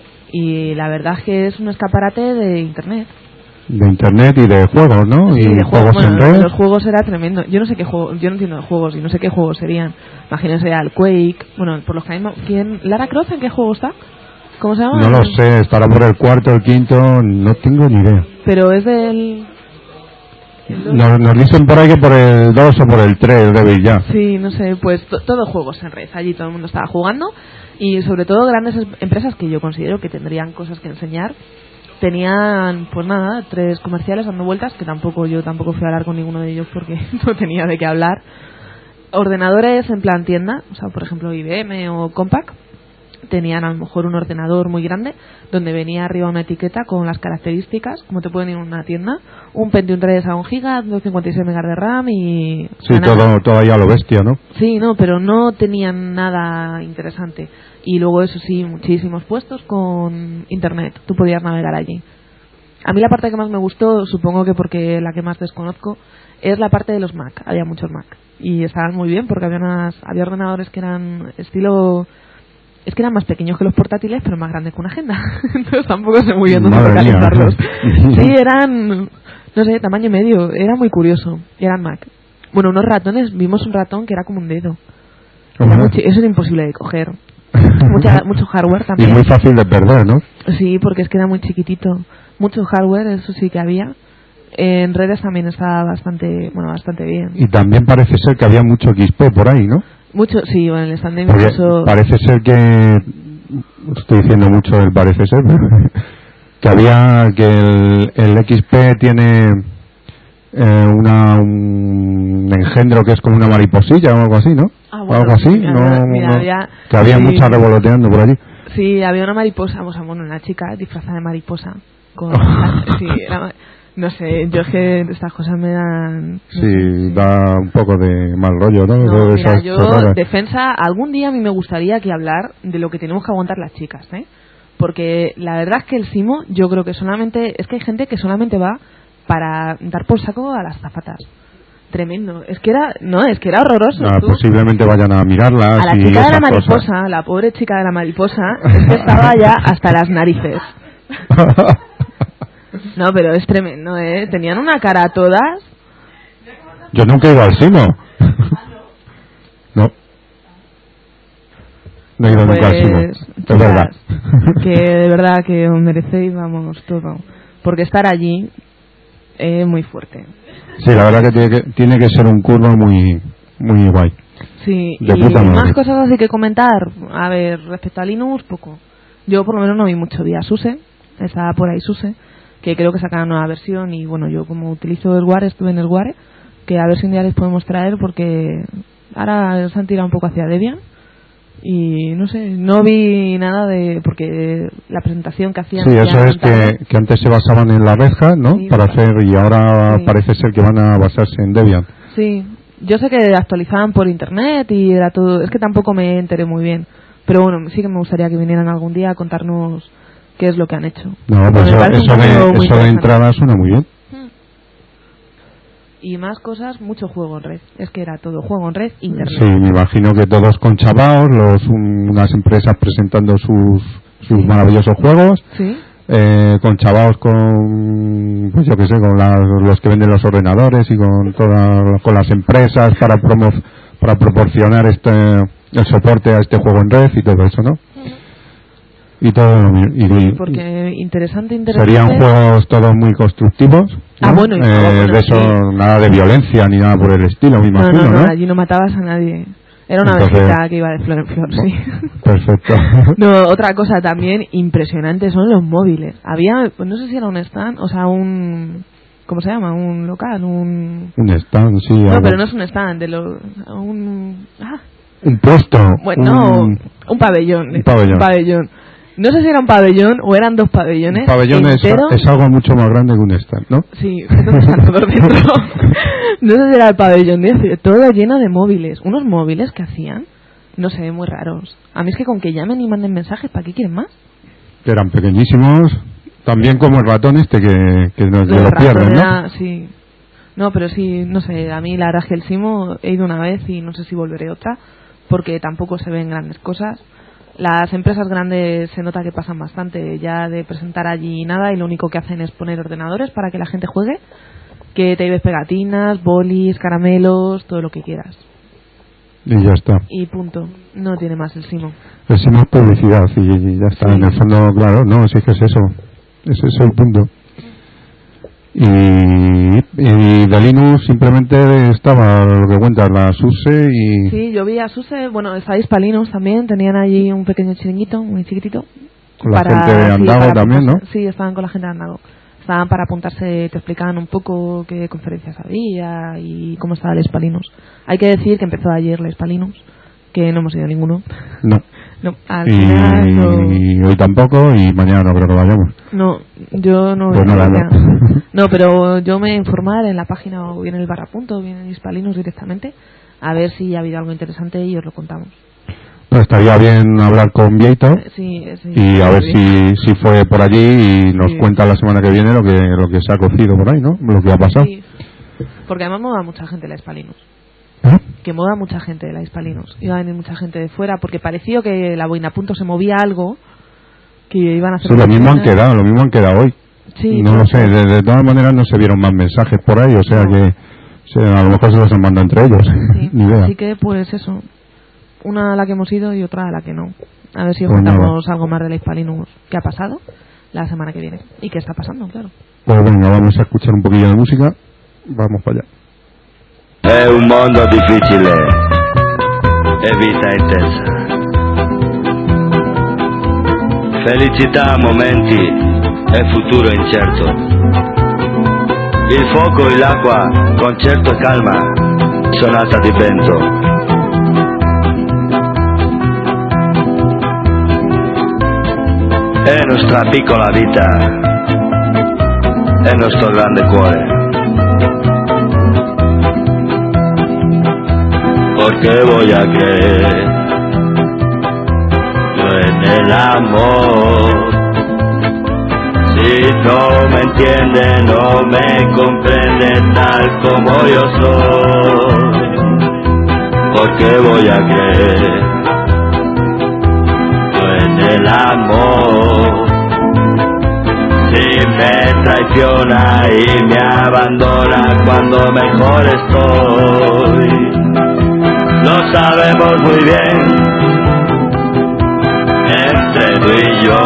Y la verdad es que es un escaparate de internet. De internet y de juegos, ¿no? Sí, y de juegos juegos, en bueno, red. los juegos era tremendo. Yo no sé qué juego, yo no entiendo de juegos y no sé qué juegos serían. Imagínense el Quake, bueno, por los que hay, ¿quién? ¿Lara Croft en qué juego está? ¿Cómo se llama? No lo sé, estará por el cuarto, el quinto, no tengo ni idea. Pero es del... el dos. Nos, nos dicen por ahí que por el dos o por el tres debe ir ya. Sí, no sé, pues to- todos juegos en red. Allí todo el mundo estaba jugando y sobre todo grandes es- empresas que yo considero que tendrían cosas que enseñar. Tenían, pues nada, tres comerciales dando vueltas, que tampoco yo tampoco fui a hablar con ninguno de ellos porque no tenía de qué hablar. Ordenadores en plan tienda, o sea, por ejemplo I B M o Compaq, tenían a lo mejor un ordenador muy grande donde venía arriba una etiqueta con las características, como te pueden ir en una tienda, un Pentium tres a un giga, doscientos cincuenta y seis megas de RAM y... Sí, nada. todo, todo ahí a lo bestia, ¿no? Sí, no, pero no tenían nada interesante. Y luego, eso sí, muchísimos puestos con internet. Tú podías navegar allí. A mí la parte que más me gustó, supongo que porque la que más desconozco, es la parte de los Mac. Había muchos Mac. Y estaban muy bien porque había, unas, había ordenadores que eran estilo... Es que eran más pequeños que los portátiles, pero más grandes que una agenda. Entonces tampoco sé muy bien dónde Madre mía. localizarlos. Sí, eran, no sé, tamaño medio. Era muy curioso. Y eran Mac. Bueno, unos ratones, vimos un ratón que era como un dedo. Era muy chi- eso era imposible de coger. Mucha, mucho hardware Y también. muy fácil de perder, ¿no? Sí, porque es que era muy chiquitito. Mucho hardware, eso sí que había. En redes también estaba bastante, bueno, bastante bien. Y también parece ser que había mucho X P por ahí, ¿no? Mucho, sí, bueno, el stand de Porque incluso... parece ser que... Estoy diciendo mucho del parece ser, que había... que el, el X P tiene eh, una un engendro que es como una mariposilla o algo así, ¿no? Ah, O bueno, algo así, mira, no, mira, no- había- que había sí. muchas revoloteando por allí. Sí, había una mariposa, o sea, bueno, una chica disfrazada de mariposa. Con, sí, era, no sé, yo es que estas cosas me dan... no Sí, sé, da un poco de mal rollo, ¿no? No, De mira, esas yo, chorradas. defensa, algún día a mí me gustaría que hablar de lo que tenemos que aguantar las chicas, ¿eh? Porque la verdad es que el Simo, yo creo que solamente, es que hay gente que solamente va para dar por saco a las zapatas. Tremendo. Es que era, no, es que era horroroso. Ah, tú. posiblemente vayan a mirarlas A la y chica de esas la mariposa, cosas. la pobre chica de la mariposa, es que estaba ya hasta las narices. No, pero es tremendo, ¿eh? Tenían una cara todas. Yo nunca he ido al Simo. No. No he ido nunca al Simo. Pues, Es chicas, verdad. que de verdad que os merecéis, vamos, todo. Porque estar allí es muy fuerte. Sí, la verdad que tiene que, tiene que ser un curro muy muy guay. Sí, De y puta madre. más cosas así que comentar. A ver, respecto a Linux, poco. Yo por lo menos no vi mucho día SUSE. Estaba por ahí SUSE, que creo que sacaron una nueva versión. Y bueno, yo como utilizo el Ware, estuve en el Ware, que a ver si un día les podemos traer, porque ahora se han tirado un poco hacia Debian. Y no sé, no vi nada de... porque la presentación que hacían... Sí, ya eso es montada- que, que antes se basaban en la Red Hat, ¿no? Sí, Para hacer, y ahora sí. parece ser que van a basarse en Debian. Sí, yo sé que actualizaban por internet y era todo... Es que tampoco me enteré muy bien. Pero bueno, sí que me gustaría que vinieran algún día a contarnos qué es lo que han hecho. No, pues Me eso, parece un eso, cambio de, muy eso de interesante. entrada suena muy bien. Y más cosas, mucho juego en red. Es que era todo juego en red, internet. Sí, me imagino que todos con chavaos, los, un- unas empresas presentando sus, sus Sí. maravillosos juegos, Sí, eh, con chavaos con, pues yo qué sé, con la- los que venden los ordenadores y con todas, con las empresas para promo, para proporcionar este, el soporte a este juego en red y todo eso, ¿no? Y todo lo mi- y, Sí, y- porque interesante, interesante. serían juegos todos muy constructivos. ¿no? Ah, bueno, y todo, Eh, bueno, de eso, sí. nada de violencia ni nada por el estilo, me No, imagino, no, no, ¿no? allí no matabas a nadie. Era una Entonces- abejita que iba de flor en flor, sí. Perfecto. No, otra cosa también impresionante son los móviles. Había, pues no sé si era un stand, o sea, un... ¿Cómo se llama? Un local, un... Un stand, sí. No, algo. pero no es un stand, de lo... un... Ah, Un puesto. bueno, no, un, un pabellón. un pabellón. Un pabellón. No sé si era un pabellón o eran dos pabellones. un pabellón es, enteros. es algo mucho más grande que un stand, ¿no? Sí, entonces están todos dentro. No sé si era el pabellón, dice, todo lleno de móviles. Unos móviles que hacían, no sé, muy raros. A mí es que con que llamen y manden mensajes, ¿para qué quieren más? Que eran pequeñísimos, también como el ratón este que, que, no- que Lo lo de pierden, ¿no? ratonera, sí. No, pero sí, no sé, a mí la verdad es que el Simo he ido una vez y no sé si volveré otra, porque tampoco se ven grandes cosas. Las empresas grandes se nota que pasan bastante ya de presentar allí nada y lo único que hacen es poner ordenadores para que la gente juegue, que te lleves pegatinas, bolis, caramelos, todo lo que quieras. Y ya está. Y punto. No tiene más el Simo. Es más publicidad y, y ya está. Sí. En el fondo, claro, no, sí que es eso. Ese es el punto. Y, y de Linux simplemente estaba lo que cuentas, la SUSE y... Sí, yo vi a Suse, bueno, estáis Palinos también, tenían allí un pequeño chiringuito, muy chiquitito. Con la gente de Andago para también, ¿no? apuntarse. Sí, estaban con la gente de Andago. Estaban para apuntarse, te explicaban un poco qué conferencias había y cómo estaba el Hispalinos. Hay que decir que empezó ayer el Hispalinos, que no hemos ido ninguno. No. No, al Y, final no, y hoy tampoco y mañana no creo que vayamos. no, yo no Pues voy a nada, ir no. ya. No, pero yo me voy a informar en la página o bien en el barrapunto o bien en Hispalinos directamente a ver si ha habido algo interesante y os lo contamos. No, estaría bien hablar con Vieito Eh, Sí, sí, y a ver sí. si, si fue por allí y nos Sí. cuenta la semana que viene lo que lo que se ha cocido por ahí, ¿no? Lo que ha pasado. Sí, porque además mueva mucha gente la Hispalinos. ¿Eh? Que mueva mucha gente de la Hispalinos. Iba a venir mucha gente de fuera porque pareció que la boina punto se movía algo, que iban a hacer... Sí, lo mismo han cocinas. quedado, lo mismo han quedado hoy. Sí, no lo pues, sé, de, de todas maneras no se vieron más mensajes por ahí, o sea No. que o sea, a lo mejor se los han mandado entre ellos, sí. ni idea. Así que pues eso, una a la que hemos ido y otra a la que no. A ver si os Pues contamos algo más de la Hispalinos que ha pasado la semana que viene. Y qué está pasando, claro. Pues venga, vamos a escuchar un poquillo de música, vamos para allá. È un mondo difficile e vita intensa. Felicità a momenti e futuro incerto. Il fuoco e l'acqua, concerto e calma, sonata di vento. È nostra piccola vita, è nostro grande cuore. Porque voy a creer yo en el amor. Si no me entiende, no me comprende tal como yo soy. Porque voy a creer yo en el amor. Si me traiciona y me abandona cuando mejor estoy. Lo sabemos muy bien, entre tú y yo.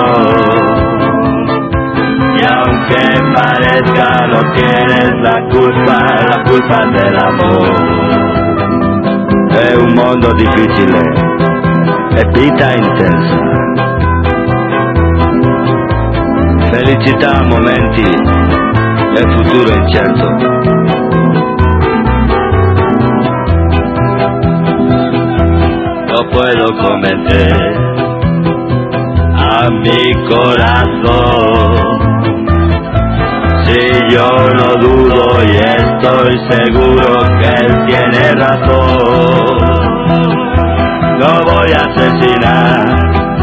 Y aunque parezca no tienes la culpa, la culpa es del amor. È un mondo difficile e vita intensa. Felicità a momenti e futuro incerto. No puedo convencer a mi corazón. Si yo no dudo y estoy seguro que él tiene razón. No voy a asesinar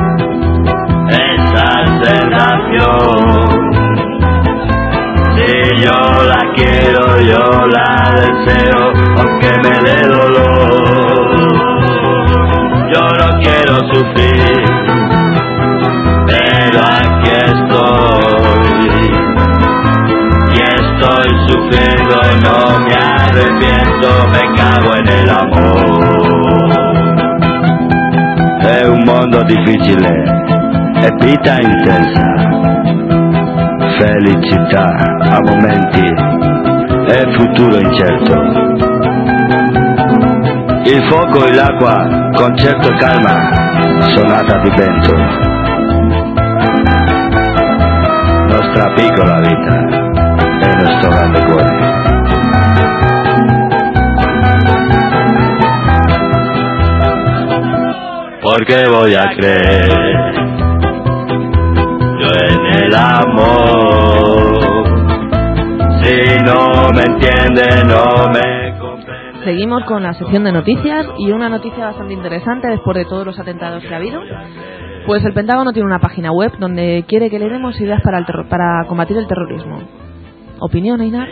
esa sensación. Si yo la quiero, yo la deseo, aunque me dé dolor. Yo no quiero sufrir, pero aquí estoy. Y estoy sufriendo, no me arrepiento, me cago en el amor. È un mondo difficile è vita intensa, felicità a momenti e futuro incerto. Il fuoco e l'acqua, concerto e calma, sonata di vento. Nostra piccola vita e nostro grande cuore. Porque voy a creer yo en el amor. Si no me entiende, no me comprende. Seguimos con la sección de noticias y una noticia bastante interesante después de todos los atentados que ha habido. Pues el Pentágono tiene una página web donde quiere que le demos ideas para, el terror, para combatir el terrorismo. ¿Opinión, Einar?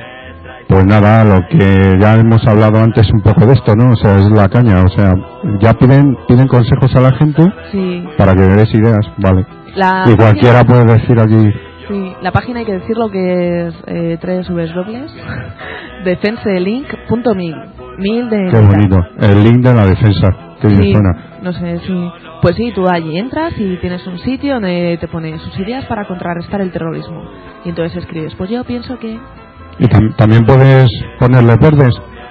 Pues nada, lo que ya hemos hablado antes un poco de esto, ¿no? O sea, es la caña, o sea, ya piden piden consejos a la gente sí. para que le des ideas, vale. La y cualquiera página, puede decir aquí... Sí, la página hay que decirlo que es eh, doble u doble u doble u punto defenselink punto mil. Mil de... Qué bonito, el link de la defensa, que bien sí, suena. No sé, sí. Pues sí, tú allí entras y tienes un sitio donde te pone sus ideas para contrarrestar el terrorismo. Y entonces escribes, pues yo pienso que... Y tam también puedes ponerle verdes.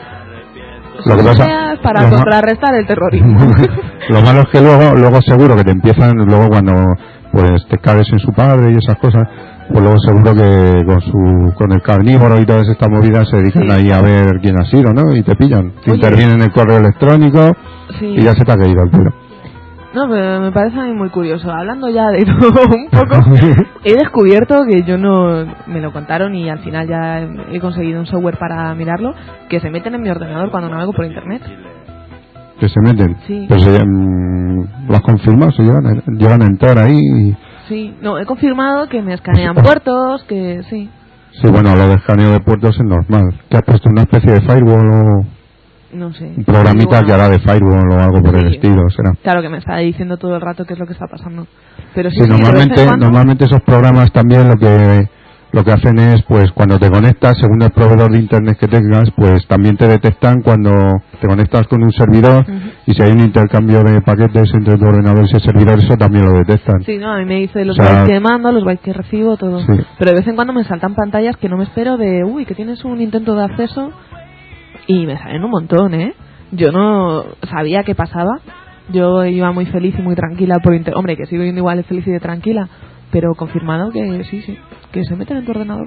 Lo que pasa, ideas para lo contrarrestar el terrorismo. Lo malo es que luego, luego seguro que te empiezan, luego cuando pues te caes en su padre y esas cosas, pues luego seguro que con su con el carnívoro y todas estas movidas se dedican sí. ahí a ver quién ha sido, ¿no? Y te pillan, te Oye, intervienen en el correo electrónico sí. y ya se te ha caído el pelo. No, pero me parece a mí muy curioso. Hablando ya de todo un poco, he descubierto que yo no... Me lo contaron y al final ya he conseguido un software para mirarlo, que se meten en mi ordenador cuando navego por internet. ¿Que se meten? Sí. Pues um, ¿lo has confirmado? ¿Se llegan a, llegan a entrar ahí? Y... Sí, no, he confirmado que me escanean puertos, que sí. Sí, bueno, lo de escaneo de puertos es normal. ¿Te has puesto una especie de firewall o...? No sé. Un programita bueno, que hará de firewall o algo por sí, el estilo, será. Claro que me está diciendo todo el rato qué es lo que está pasando. Pero sí, sí, sí normalmente, cuando... normalmente esos programas también lo que lo que hacen es, pues cuando te conectas, según el proveedor de internet que tengas, pues también te detectan cuando te conectas con un servidor uh-huh. y si hay un intercambio de paquetes entre tu ordenador y ese servidor, eso también lo detectan. Sí, no, a mí me dice los o sea, bytes que mando, los bytes que recibo, todo. Sí. Pero de vez en cuando me saltan pantallas que no me espero de, uy, que tienes un intento de acceso y me salen un montón, ¿eh? Yo no sabía qué pasaba. Yo iba muy feliz y muy tranquila por internet. Hombre, que sigo yendo igual de feliz y de tranquila, pero confirmado que sí, sí, que se meten en tu ordenador.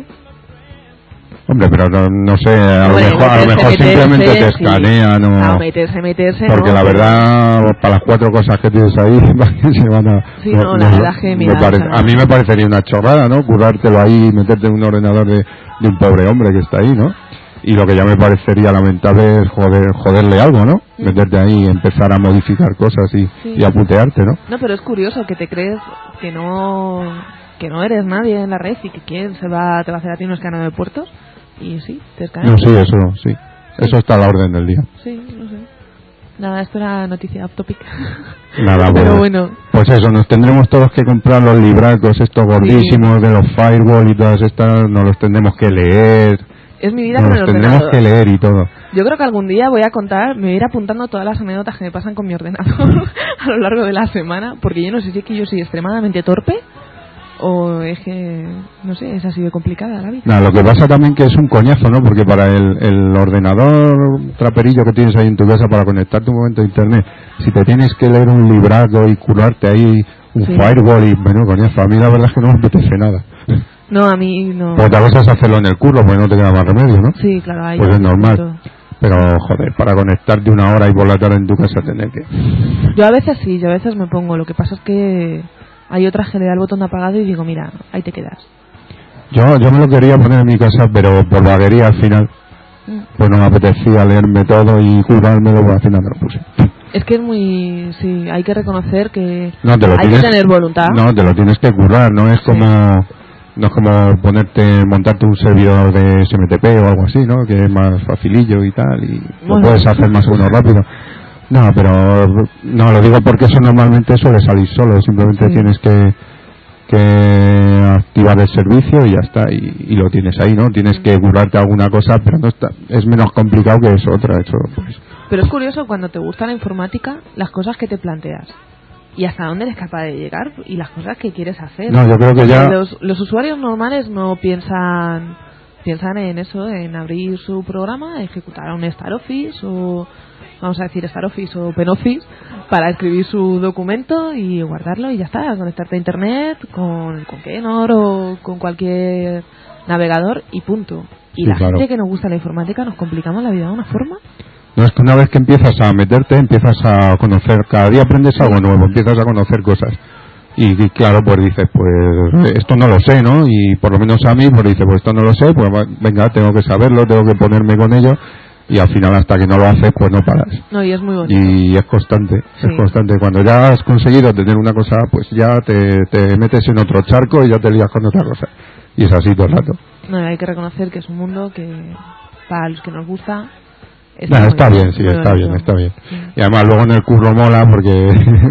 Hombre, pero no, no sé, a Hombre, lo mejor, a lo mejor meterse, simplemente te sí. escanean o... A meterse, meterse, Porque no, la verdad, pero... para las cuatro cosas que tienes ahí, se van a... Sí, no, no la verdad que me parece, a mí me parecería una chorrada, ¿no? Currártelo ahí y meterte en un ordenador de, de un pobre hombre que está ahí, ¿no? Y lo que ya me parecería lamentable es joder, joderle algo, ¿no? Mm. Meterte ahí y empezar a modificar cosas y, sí. y a putearte, ¿no? No, pero es curioso que te crees que no que no eres nadie en la red y que quién se va, te va a hacer a ti un escaneo de puertos y sí, te escanean. No, sí, eso, sí. sí. Eso está a la orden del día. Sí, no sé. Nada, esto era noticia off topic. Nada, pero pues, bueno. Pues eso, nos tendremos todos que comprar los libracos estos gordísimos sí. de los firewall y todas estas, nos los tendremos que leer. Es mi vida nos con el tendremos ordenador. que leer y todo. Yo creo que algún día voy a contar, me voy a ir apuntando todas las anécdotas que me pasan con mi ordenador a lo largo de la semana, porque yo no sé si es que yo soy extremadamente torpe o es que, no sé, es así de complicada la vida. Nah, lo que pasa también que es un coñazo, ¿no? Porque para el, el ordenador traperillo que tienes ahí en tu casa para conectarte un momento a internet, si te tienes que leer un libraco y curarte ahí un sí. firewall y, bueno, coñazo, a mí la verdad es que no me apetece nada. No, a mí no. Pues otra cosa es hacerlo en el curro, porque no te queda más remedio, ¿no? Sí, claro. Ahí pues es normal. Todo. Pero, joder, para conectarte una hora y por la tarde en tu casa tener que... Yo a veces sí, yo a veces me pongo. Lo que pasa es que hay otras que le da el botón de apagado y digo, mira, ahí te quedas. Yo yo me lo quería poner en mi casa, pero por vaguería al final, mm. pues no me apetecía leerme todo y curármelo, pues al final me lo puse. Es que es muy... Sí, hay que reconocer que no, te lo hay tienes, que tener voluntad. No, te lo tienes que currar, no es sí. como... No es como ponerte, montarte un servidor de S M T P o algo así, ¿no? Que es más facilillo y tal, y bueno, lo puedes hacer más o menos rápido. No, pero no, lo digo porque eso normalmente suele salir solo, simplemente sí. tienes que que activar el servicio y ya está, y, y lo tienes ahí, ¿no? Tienes que currarte alguna cosa, pero no está, es menos complicado que eso otra, eso pues. Pero es curioso cuando te gusta la informática, las cosas que te planteas. y hasta dónde eres capaz de llegar y las cosas que quieres hacer. No, yo creo que Porque ya... los, los usuarios normales no piensan piensan en eso, en abrir su programa, ejecutar un Star Office o, vamos a decir, Star Office o OpenOffice para escribir su documento y guardarlo y ya está, conectarte a internet con, con Keynote o con cualquier navegador y punto. Y Sí, la claro. gente que nos gusta la informática nos complicamos la vida de una forma. No, es que una vez que empiezas a meterte, empiezas a conocer, cada día aprendes algo nuevo, empiezas a conocer cosas. Y, y claro, pues dices, pues esto no lo sé, ¿no? Y por lo menos a mí, pues dice, pues esto no lo sé, pues va- venga, tengo que saberlo, tengo que ponerme con ello. Y al final, hasta que no lo haces, pues no paras. No, y es muy bonito. Y es constante, Sí. es constante. Cuando ya has conseguido tener una cosa, pues ya te, te metes en otro charco y ya te lías con otra cosa. Y es así todo el rato. No, hay que reconocer que es un mundo que para los que nos gusta está, Nah, muy está bien, sí, muy está bonito. bien, está bien. Sí. Y además luego en el curro mola porque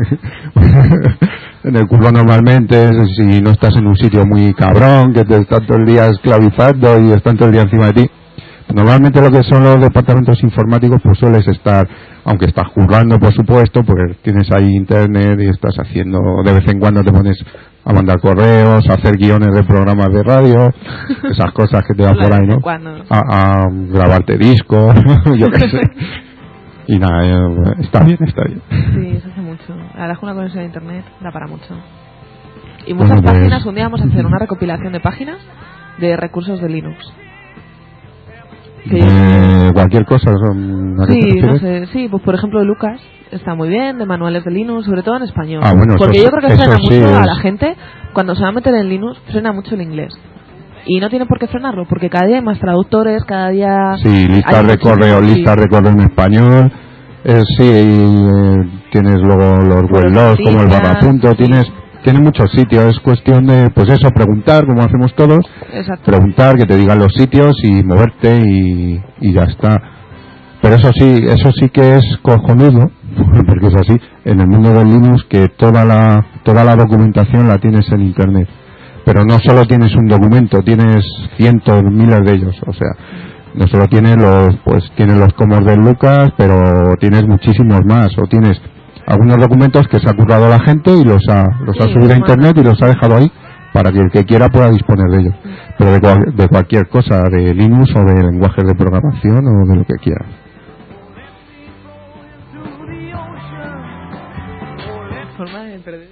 en el curro normalmente si no estás en un sitio muy cabrón, que te están todo el día esclavizando y están todo el día encima de ti, normalmente lo que son los departamentos informáticos pues sueles estar, aunque estás currando por supuesto, pues tienes ahí internet y estás haciendo, de vez en cuando te pones a mandar correos, a hacer guiones de programas de radio, esas cosas que te dan por ahí, ¿no? Cuando, A, a grabarte discos, yo qué sé. Y nada, eh, está bien, está bien. sí, se hace mucho. La verdad es que una conexión a internet da para mucho. Y muchas Bueno, pues- páginas, un día vamos a hacer una recopilación de páginas de recursos de Linux. Que yo- Eh, cualquier cosa, son- ¿a qué te Sí, no refieres? sé, sí, pues por ejemplo de Lucas está muy bien, de manuales de Linux, sobre todo en español. Ah, bueno, Porque eso yo creo que sí- frena eso sí mucho a es- la gente cuando se va a meter en Linux, frena mucho el inglés. Y no tiene por qué frenarlo, porque cada día hay más traductores, cada día... Sí, listas hay de muchísimo, correo, sí. listas de correo en español. Eh, sí, y, eh, tienes luego los Foros weblogs como el noticias, barrapunto, sí. tienes tienes muchos sitios, es cuestión de, pues eso, preguntar, como hacemos todos, Exacto. preguntar, que te digan los sitios y moverte y, y ya está. Pero eso sí, eso sí que es cojonudo, porque es así, en el mundo del Linux, que toda la toda la documentación la tienes en internet. Pero no solo tienes un documento, tienes cientos, miles de ellos, o sea, no solo tienes los, pues tienes los comos de Lucas, pero tienes muchísimos más, o tienes algunos documentos que se ha currado la gente y los ha, los ha Sí, subido a bueno. internet y los ha dejado ahí para que el que quiera pueda disponer de ellos. Pero de, cual- de cualquier cosa, de Linux o de lenguajes de programación o de lo que quiera. Forma de perder.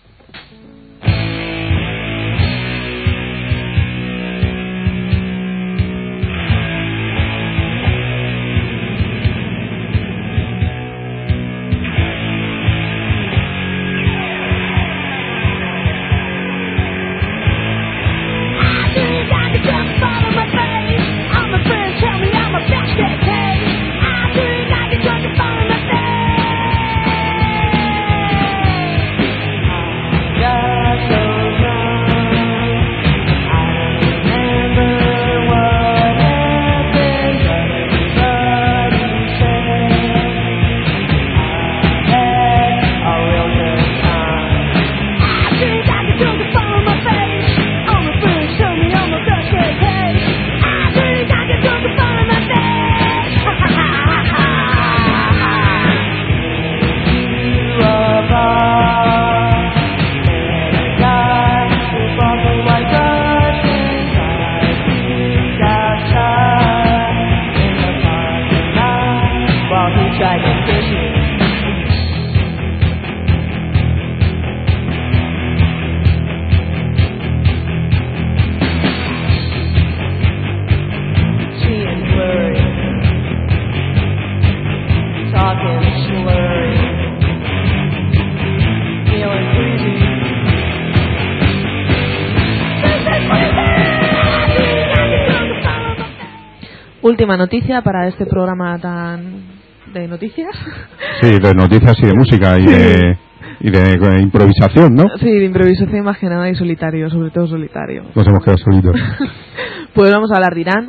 Última noticia para este programa tan de noticias. Sí, de noticias y de música y de, y de, de improvisación, ¿no? Sí, de improvisación más que nada y solitario, sobre todo solitario. Nos hemos quedado solitos. Pues vamos a hablar de Irán,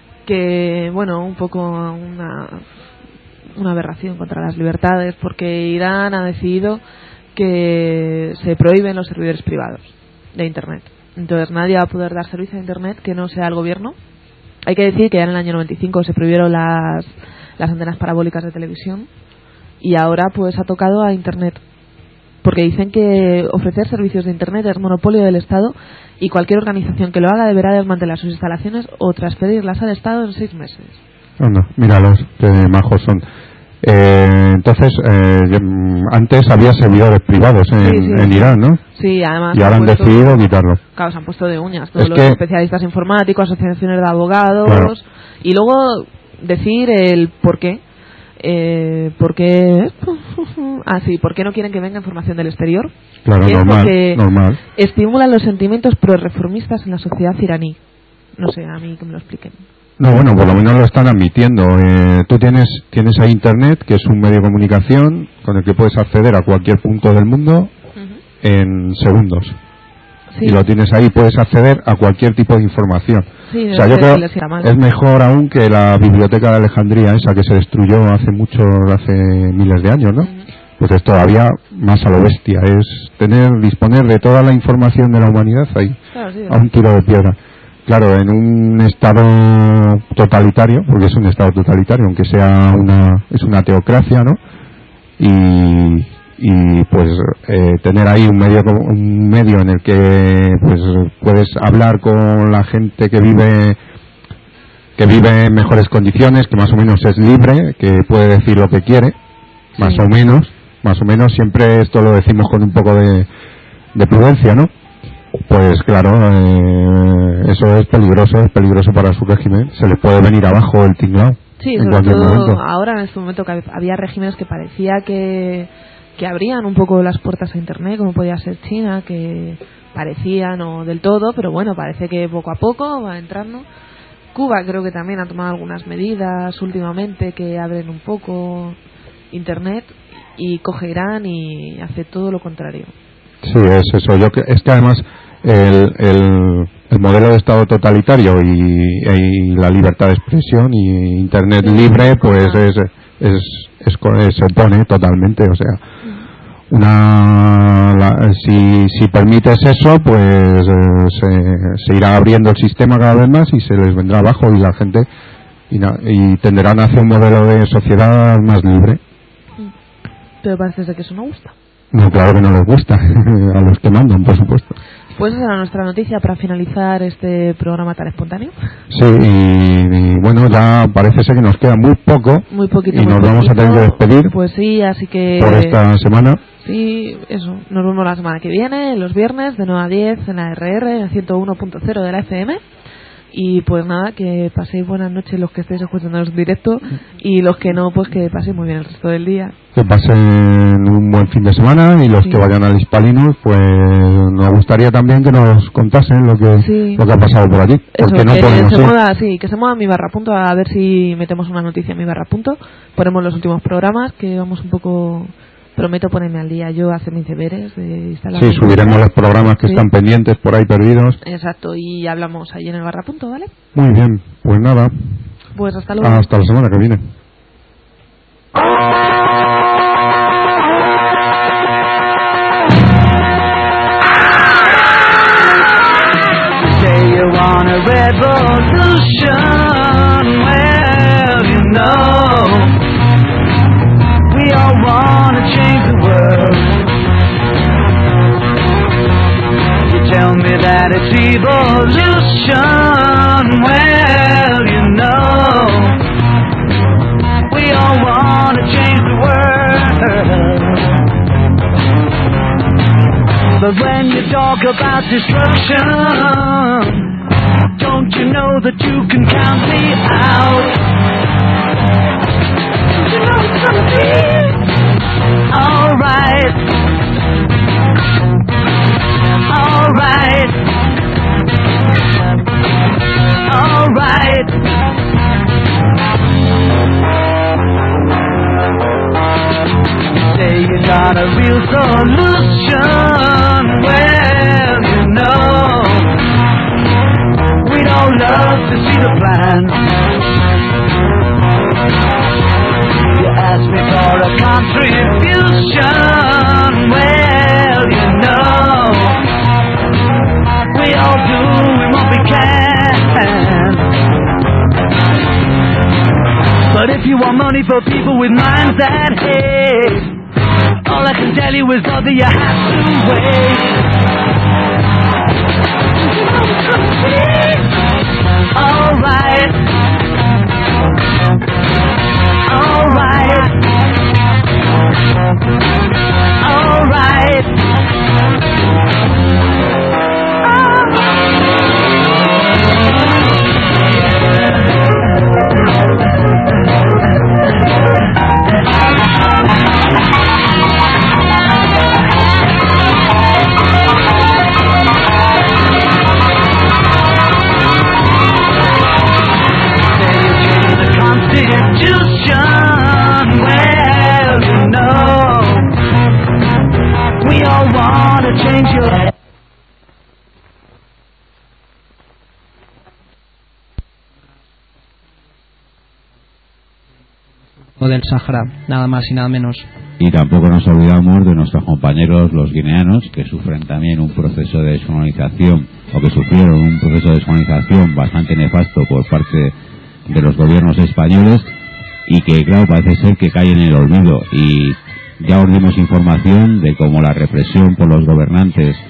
que, bueno, un poco una, una aberración contra las libertades, porque Irán ha decidido que se prohíben los servidores privados de Internet. Entonces nadie va a poder dar servicio a Internet que no sea el gobierno. Hay que decir que ya en el año noventa y cinco se prohibieron las, las antenas parabólicas de televisión y ahora pues ha tocado a Internet. porque dicen que ofrecer servicios de Internet es monopolio del Estado y cualquier organización que lo haga deberá desmantelar sus instalaciones o transferirlas al Estado en seis meses. Anda, míralos, qué majos son. Eh, entonces, eh, antes había servidores privados en, Sí, sí. en Irán, ¿no? Sí, además... Y ahora han puesto- decidido quitarlo. Claro, se han puesto de uñas todos Es los que- especialistas informáticos, asociaciones de abogados, Claro. y luego decir el por qué. Eh, ¿Por qué? Ah, sí, ¿por qué no quieren que venga información del exterior? Claro, Que es normal, porque normal. estimulan los sentimientos pro-reformistas en la sociedad iraní. No sé, a mí que me lo expliquen. No, bueno, por lo menos lo están admitiendo. Eh, tú tienes tienes ahí Internet, que es un medio de comunicación con el que puedes acceder a cualquier punto del mundo en segundos. Sí, Y lo tienes ahí, puedes acceder a cualquier tipo de información. sí, O sea, no yo sé creo si les irá mal. es mejor aún que la biblioteca de Alejandría, esa que se destruyó hace mucho, hace miles de años, ¿no? Ujú. Pues es todavía más a lo bestia, es tener, disponer de toda la información de la humanidad ahí, Claro, sí, a un tiro de piedra. Claro, en un estado totalitario, porque es un estado totalitario, aunque sea una, es una teocracia, ¿no? Y, y pues eh, tener ahí un medio como- un medio en el que pues puedes hablar con la gente que vive que vive en mejores condiciones, que más o menos es libre, que puede decir lo que quiere, más Sí. o menos, más o menos, siempre esto lo decimos con un poco de, de prudencia, ¿no? Pues claro, eh, eso es peligroso, es peligroso para su régimen, se les puede venir abajo el tinglao Sí, en sobre cualquier todo momento. ahora en este momento que había regímenes que parecía que, que abrían un poco las puertas a Internet, como podía ser China, que parecía no del todo, pero bueno, parece que poco a poco va entrando. Cuba creo que también ha tomado algunas medidas últimamente que abren un poco Internet, y coge Irán y hace todo lo contrario. Sí, es eso. Yo que, es que además el, el, el modelo de Estado totalitario y, y la libertad de expresión y Internet Sí, libre, pues ah. es, es, es, es- se opone totalmente. O sea, una la- si, si permites eso, pues eh, se, se irá abriendo el sistema cada vez más y se les vendrá abajo y la gente y, na- y tenderán hacia un modelo de sociedad más libre. Pero parece ser que eso no gusta. No, claro que no les gusta a los que mandan, por supuesto. Pues esa era nuestra noticia para finalizar este programa tan espontáneo. Sí, y, y bueno, ya parece ser que nos queda muy poco Muy poquito. y muy nos vamos a poquito. tener que despedir Pues sí, así que... por esta semana. Sí, eso. Nos vemos la semana que viene, los viernes, de nueve a diez, en la R R, en ciento uno punto cero de la F M. Y pues nada, que paséis buenas noches los que estéis escuchándonos en directo, y los que no, pues que paséis muy bien el resto del día. Que pasen un buen fin de semana y los Sí. que vayan al Hispalinus, pues nos gustaría también que nos contasen lo que Sí. lo que ha pasado por allí, Eso, porque no que podemos se ir. mueva, sí, que se mueva mi barra punto, a ver si metemos una noticia en mi barra punto. Ponemos los últimos programas, que vamos un poco... Prometo ponerme al día yo, hacer mis deberes de instalar. Sí, mis subiremos cosas. los programas que Sí. están pendientes por ahí perdidos. Exacto, y hablamos ahí en el barra punto, ¿vale? Muy bien, pues nada, Pues hasta luego. hasta la semana que viene. Say you want a revolution, well, you know, we all want to change the world. You tell me that it's evolution, well, you know, we all want to change the world. But when you talk about destruction, don't you know that you can count me out? You know it's gonna be alright. Alright. Alright. Say you got a real solution, well, you know, we'd all love to see the plan. You ask me for a contribution, well, you know, we all do what we can. But if you want money for people with minds that hate, all I can tell any result that you have to wait. Alright, alright, alright. Del Sahara, nada más y nada menos. Y tampoco nos olvidamos de nuestros compañeros los guineanos, que sufren también un proceso de descolonización, o que sufrieron un proceso de descolonización bastante nefasto por parte de los gobiernos españoles, y que claro, parece ser que caen en el olvido. Y ya os dimos información de cómo la represión por los gobernantes